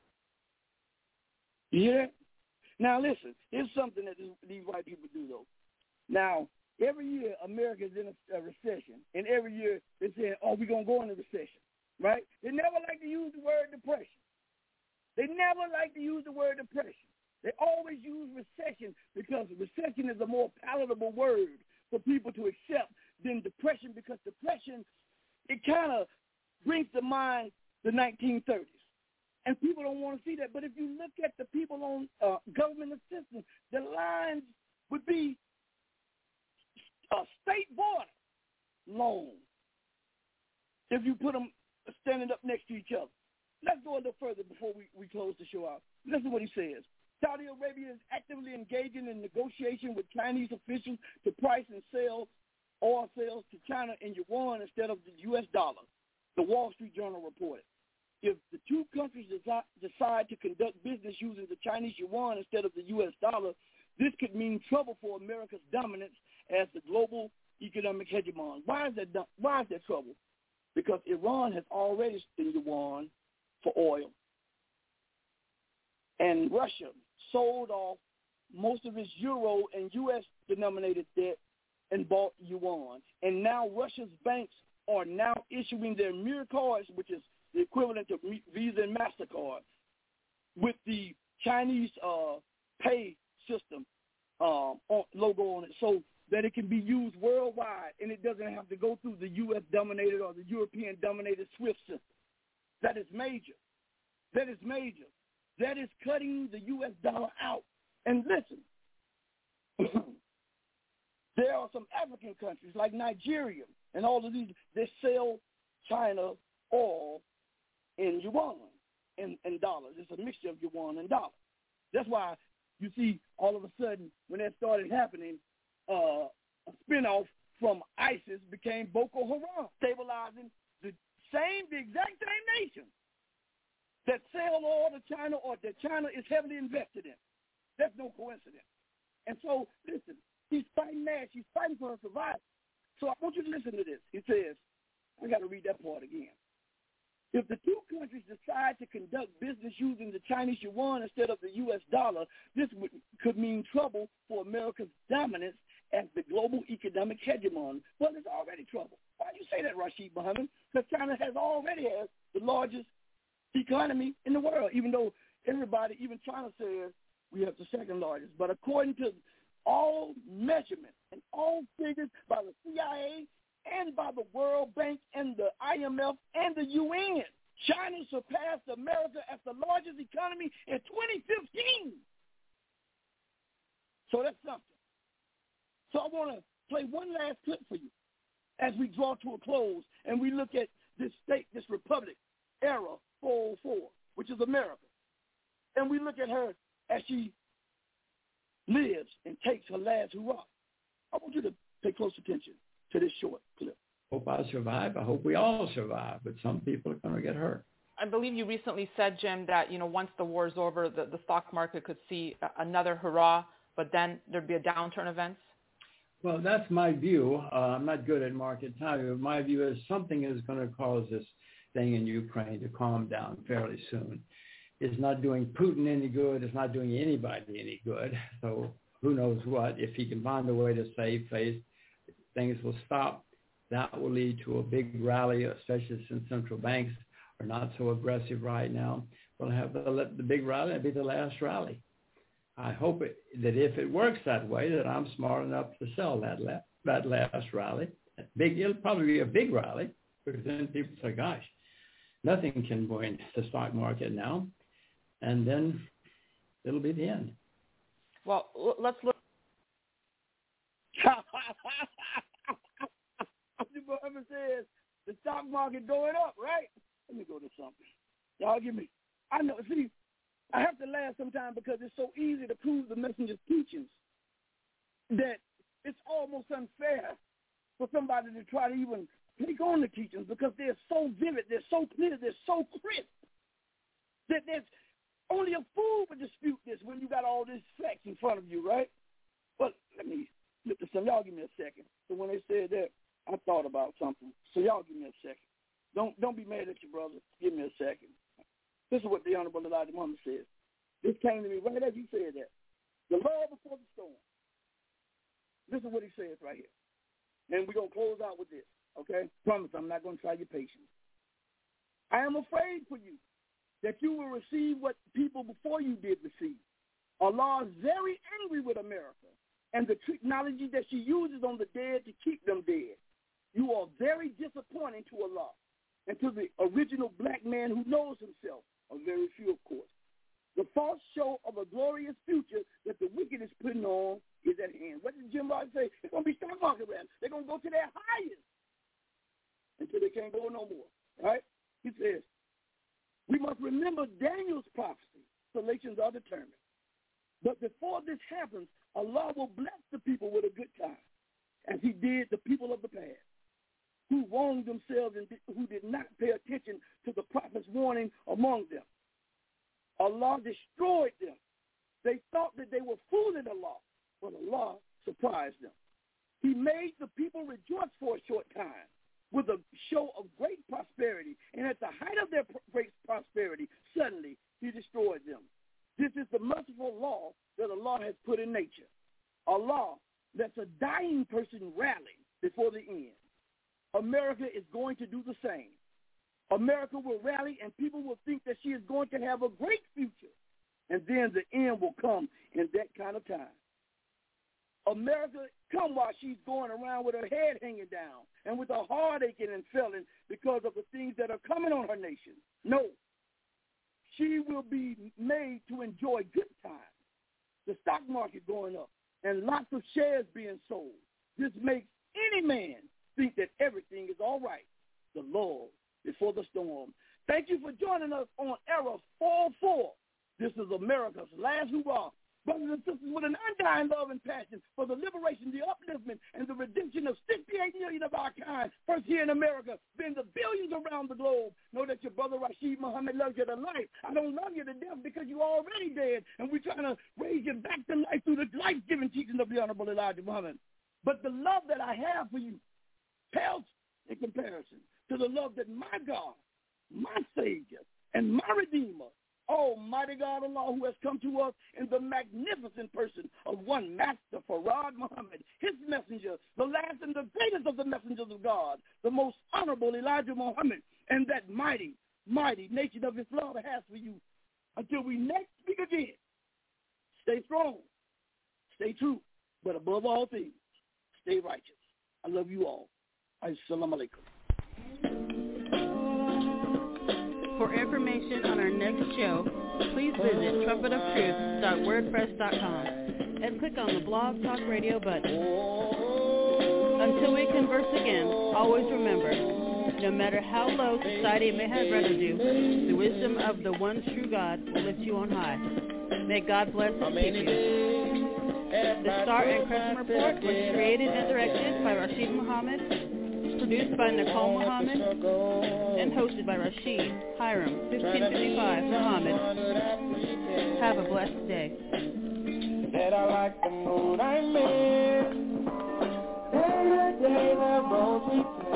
Yeah. Now listen, here's something that these white people do though. Now every year America's in a recession, and every year they're saying, "Oh, we're gonna go into recession," right? They never like to use the word depression. They never like to use the word depression. They always use recession because recession is a more palatable word for people to accept than depression, because depression, it kind of brings to mind the 1930s. And people don't want to see that. But if you look at the people on government assistance, the lines would be state border loans if you put them standing up next to each other. Let's go a little further before we close the show out. Listen to what he says. Saudi Arabia is actively engaging in negotiation with Chinese officials to price and sell oil sales to China in yuan instead of the U.S. dollar, the Wall Street Journal reported. If the two countries decide to conduct business using the Chinese yuan instead of the U.S. dollar, this could mean trouble for America's dominance as the global economic hegemon. Why is that trouble? Because Iran has already spent yuan for oil, and Russia sold off most of its euro and U.S.-denominated debt and bought yuan. And now Russia's banks are now issuing their Mir cards, which is the equivalent of Visa and MasterCard, with the Chinese pay system logo on it, so that it can be used worldwide and it doesn't have to go through the U.S.-dominated or the European-dominated SWIFT system. That is major. That is major. That is cutting the U.S. dollar out. And listen, there are some African countries like Nigeria and all of these that sell China oil in yuan. and dollars. It's a mixture of yuan and dollars. That's why you see all of a sudden when that started happening, a spinoff from ISIS became Boko Haram, stabilizing the exact same nation that sell oil to China or that China is heavily invested in. That's no coincidence. And so, listen, he's fighting mad. She's fighting for her survival. So I want you to listen to this. He says, I got to read that part again. If the two countries decide to conduct business using the Chinese yuan instead of the U.S. dollar, this could mean trouble for America's dominance as the global economic hegemon. Well, it's already trouble. Why do you say that, Rashid Muhammad? Because China already has the largest economy in the world, even though everybody, even China says we have the second largest. But according to all measurements and all figures by the CIA and by the World Bank and the IMF and the UN, China surpassed America as the largest economy in 2015. So that's something. So I want to play one last clip for you as we draw to a close and we look at this state, this republic era 404, which is America. And we look at her as she lives and takes her last hurrah. I want you to pay close attention to this short clip. Hope I survive. I hope we all survive, but some people are going to get hurt. I believe you recently said, Jim, that once the war is over, the stock market could see another hurrah, but then there'd be a downturn events. Well, that's my view. I'm not good at market timing, but my view is something is going to cause this thing in Ukraine to calm down fairly soon. It's not doing Putin any good. It's not doing anybody any good. So who knows what? If he can find a way to save face, things will stop. That will lead to a big rally, especially since central banks are not so aggressive right now. We'll have the big rally. It'll be the last rally. I hope that if it works that way, that I'm smart enough to sell that last rally. It'll probably be a big rally because then people say, gosh, nothing can win the stock market now. And then it'll be the end. Well, let's look. Whoever says the stock market going up, right? Let me go to something. Y'all give me. I know. See, I have to laugh sometimes because it's so easy to prove the messenger's teachings that it's almost unfair for somebody to try to even take on the teachings because they're so vivid, they're so clear, they're so crisp that there's only a fool would dispute this when you got all these facts in front of you, right? But let me flip to some. Y'all give me a second. So when they said that, I thought about something. So y'all give me a second. Don't be mad at your brother. Give me a second. This is what the Honorable Elijah Muhammad says. This came to me right as he said that. The Lord before the storm. This is what he says right here. And we're going to close out with this, okay? Promise I'm not going to try your patience. I am afraid for you that you will receive what people before you did receive. Allah is very angry with America and the technology that she uses on the dead to keep them dead. You are very disappointing to Allah and to the original black man who knows himself, a very few, of course. The false show of a glorious future that the wicked is putting on is at hand. What did Jim Rod say? It's going to be stock market rally. They're going to go to their highest until they can't go no more, right? He says, we must remember Daniel's prophecy. Salations are determined. But before this happens, Allah will bless the people with a good time, as he did the people of the past, who wronged themselves and who did not pay attention to the prophet's warning among them. Allah destroyed them. They thought that they were fooling Allah, but Allah surprised them. He made the people rejoice for a short time with a show of great prosperity, and at the height of their great prosperity, suddenly he destroyed them. This is the merciful law that Allah has put in nature. Allah lets a dying person rally before the end. America is going to do the same. America will rally and people will think that she is going to have a great future. And then the end will come in that kind of time. America come while she's going around with her head hanging down and with her heart aching and failing because of the things that are coming on her nation. No. She will be made to enjoy good times. The stock market going up and lots of shares being sold. This makes any man think that everything is all right. The Lord before the storm. Thank you for joining us on Era 404. America's last hoorah. Brothers and sisters, with an undying love and passion for the liberation, the upliftment, and the redemption of 68 million of our kind, first here in America, then the billions around the globe, know that your brother Rashid Muhammad loves you to life. I don't love you to death because you're already dead, and we're trying to raise you back to life through the life-giving teaching of the Honorable Elijah Muhammad. But the love that I have for you pales in comparison to the love that my God, my Savior, and my Redeemer, Almighty God Allah, who has come to us in the magnificent person of one Master Farad Muhammad, his messenger, the last and the greatest of the messengers of God, the most honorable Elijah Muhammad, and that mighty, mighty nation of Islam has for you. Until we next speak again, stay strong, stay true, but above all things, stay righteous. I love you all. Assalamu alaikum. For information on our next show, please visit trumpetoftruth.wordpress.com and click on the Blog Talk Radio button. Until we converse again, always remember, no matter how low society may have rendered you, the wisdom of the one true God will lift you on high. May God bless and keep you. The Star and Crescent Report was created and directed by Rashid Muhammad, produced by Nicole Muhammad, and hosted by Rashid Hiram, 1555 Muhammad. Have a blessed day. Said I like the mood I'm in. Day to day, the road we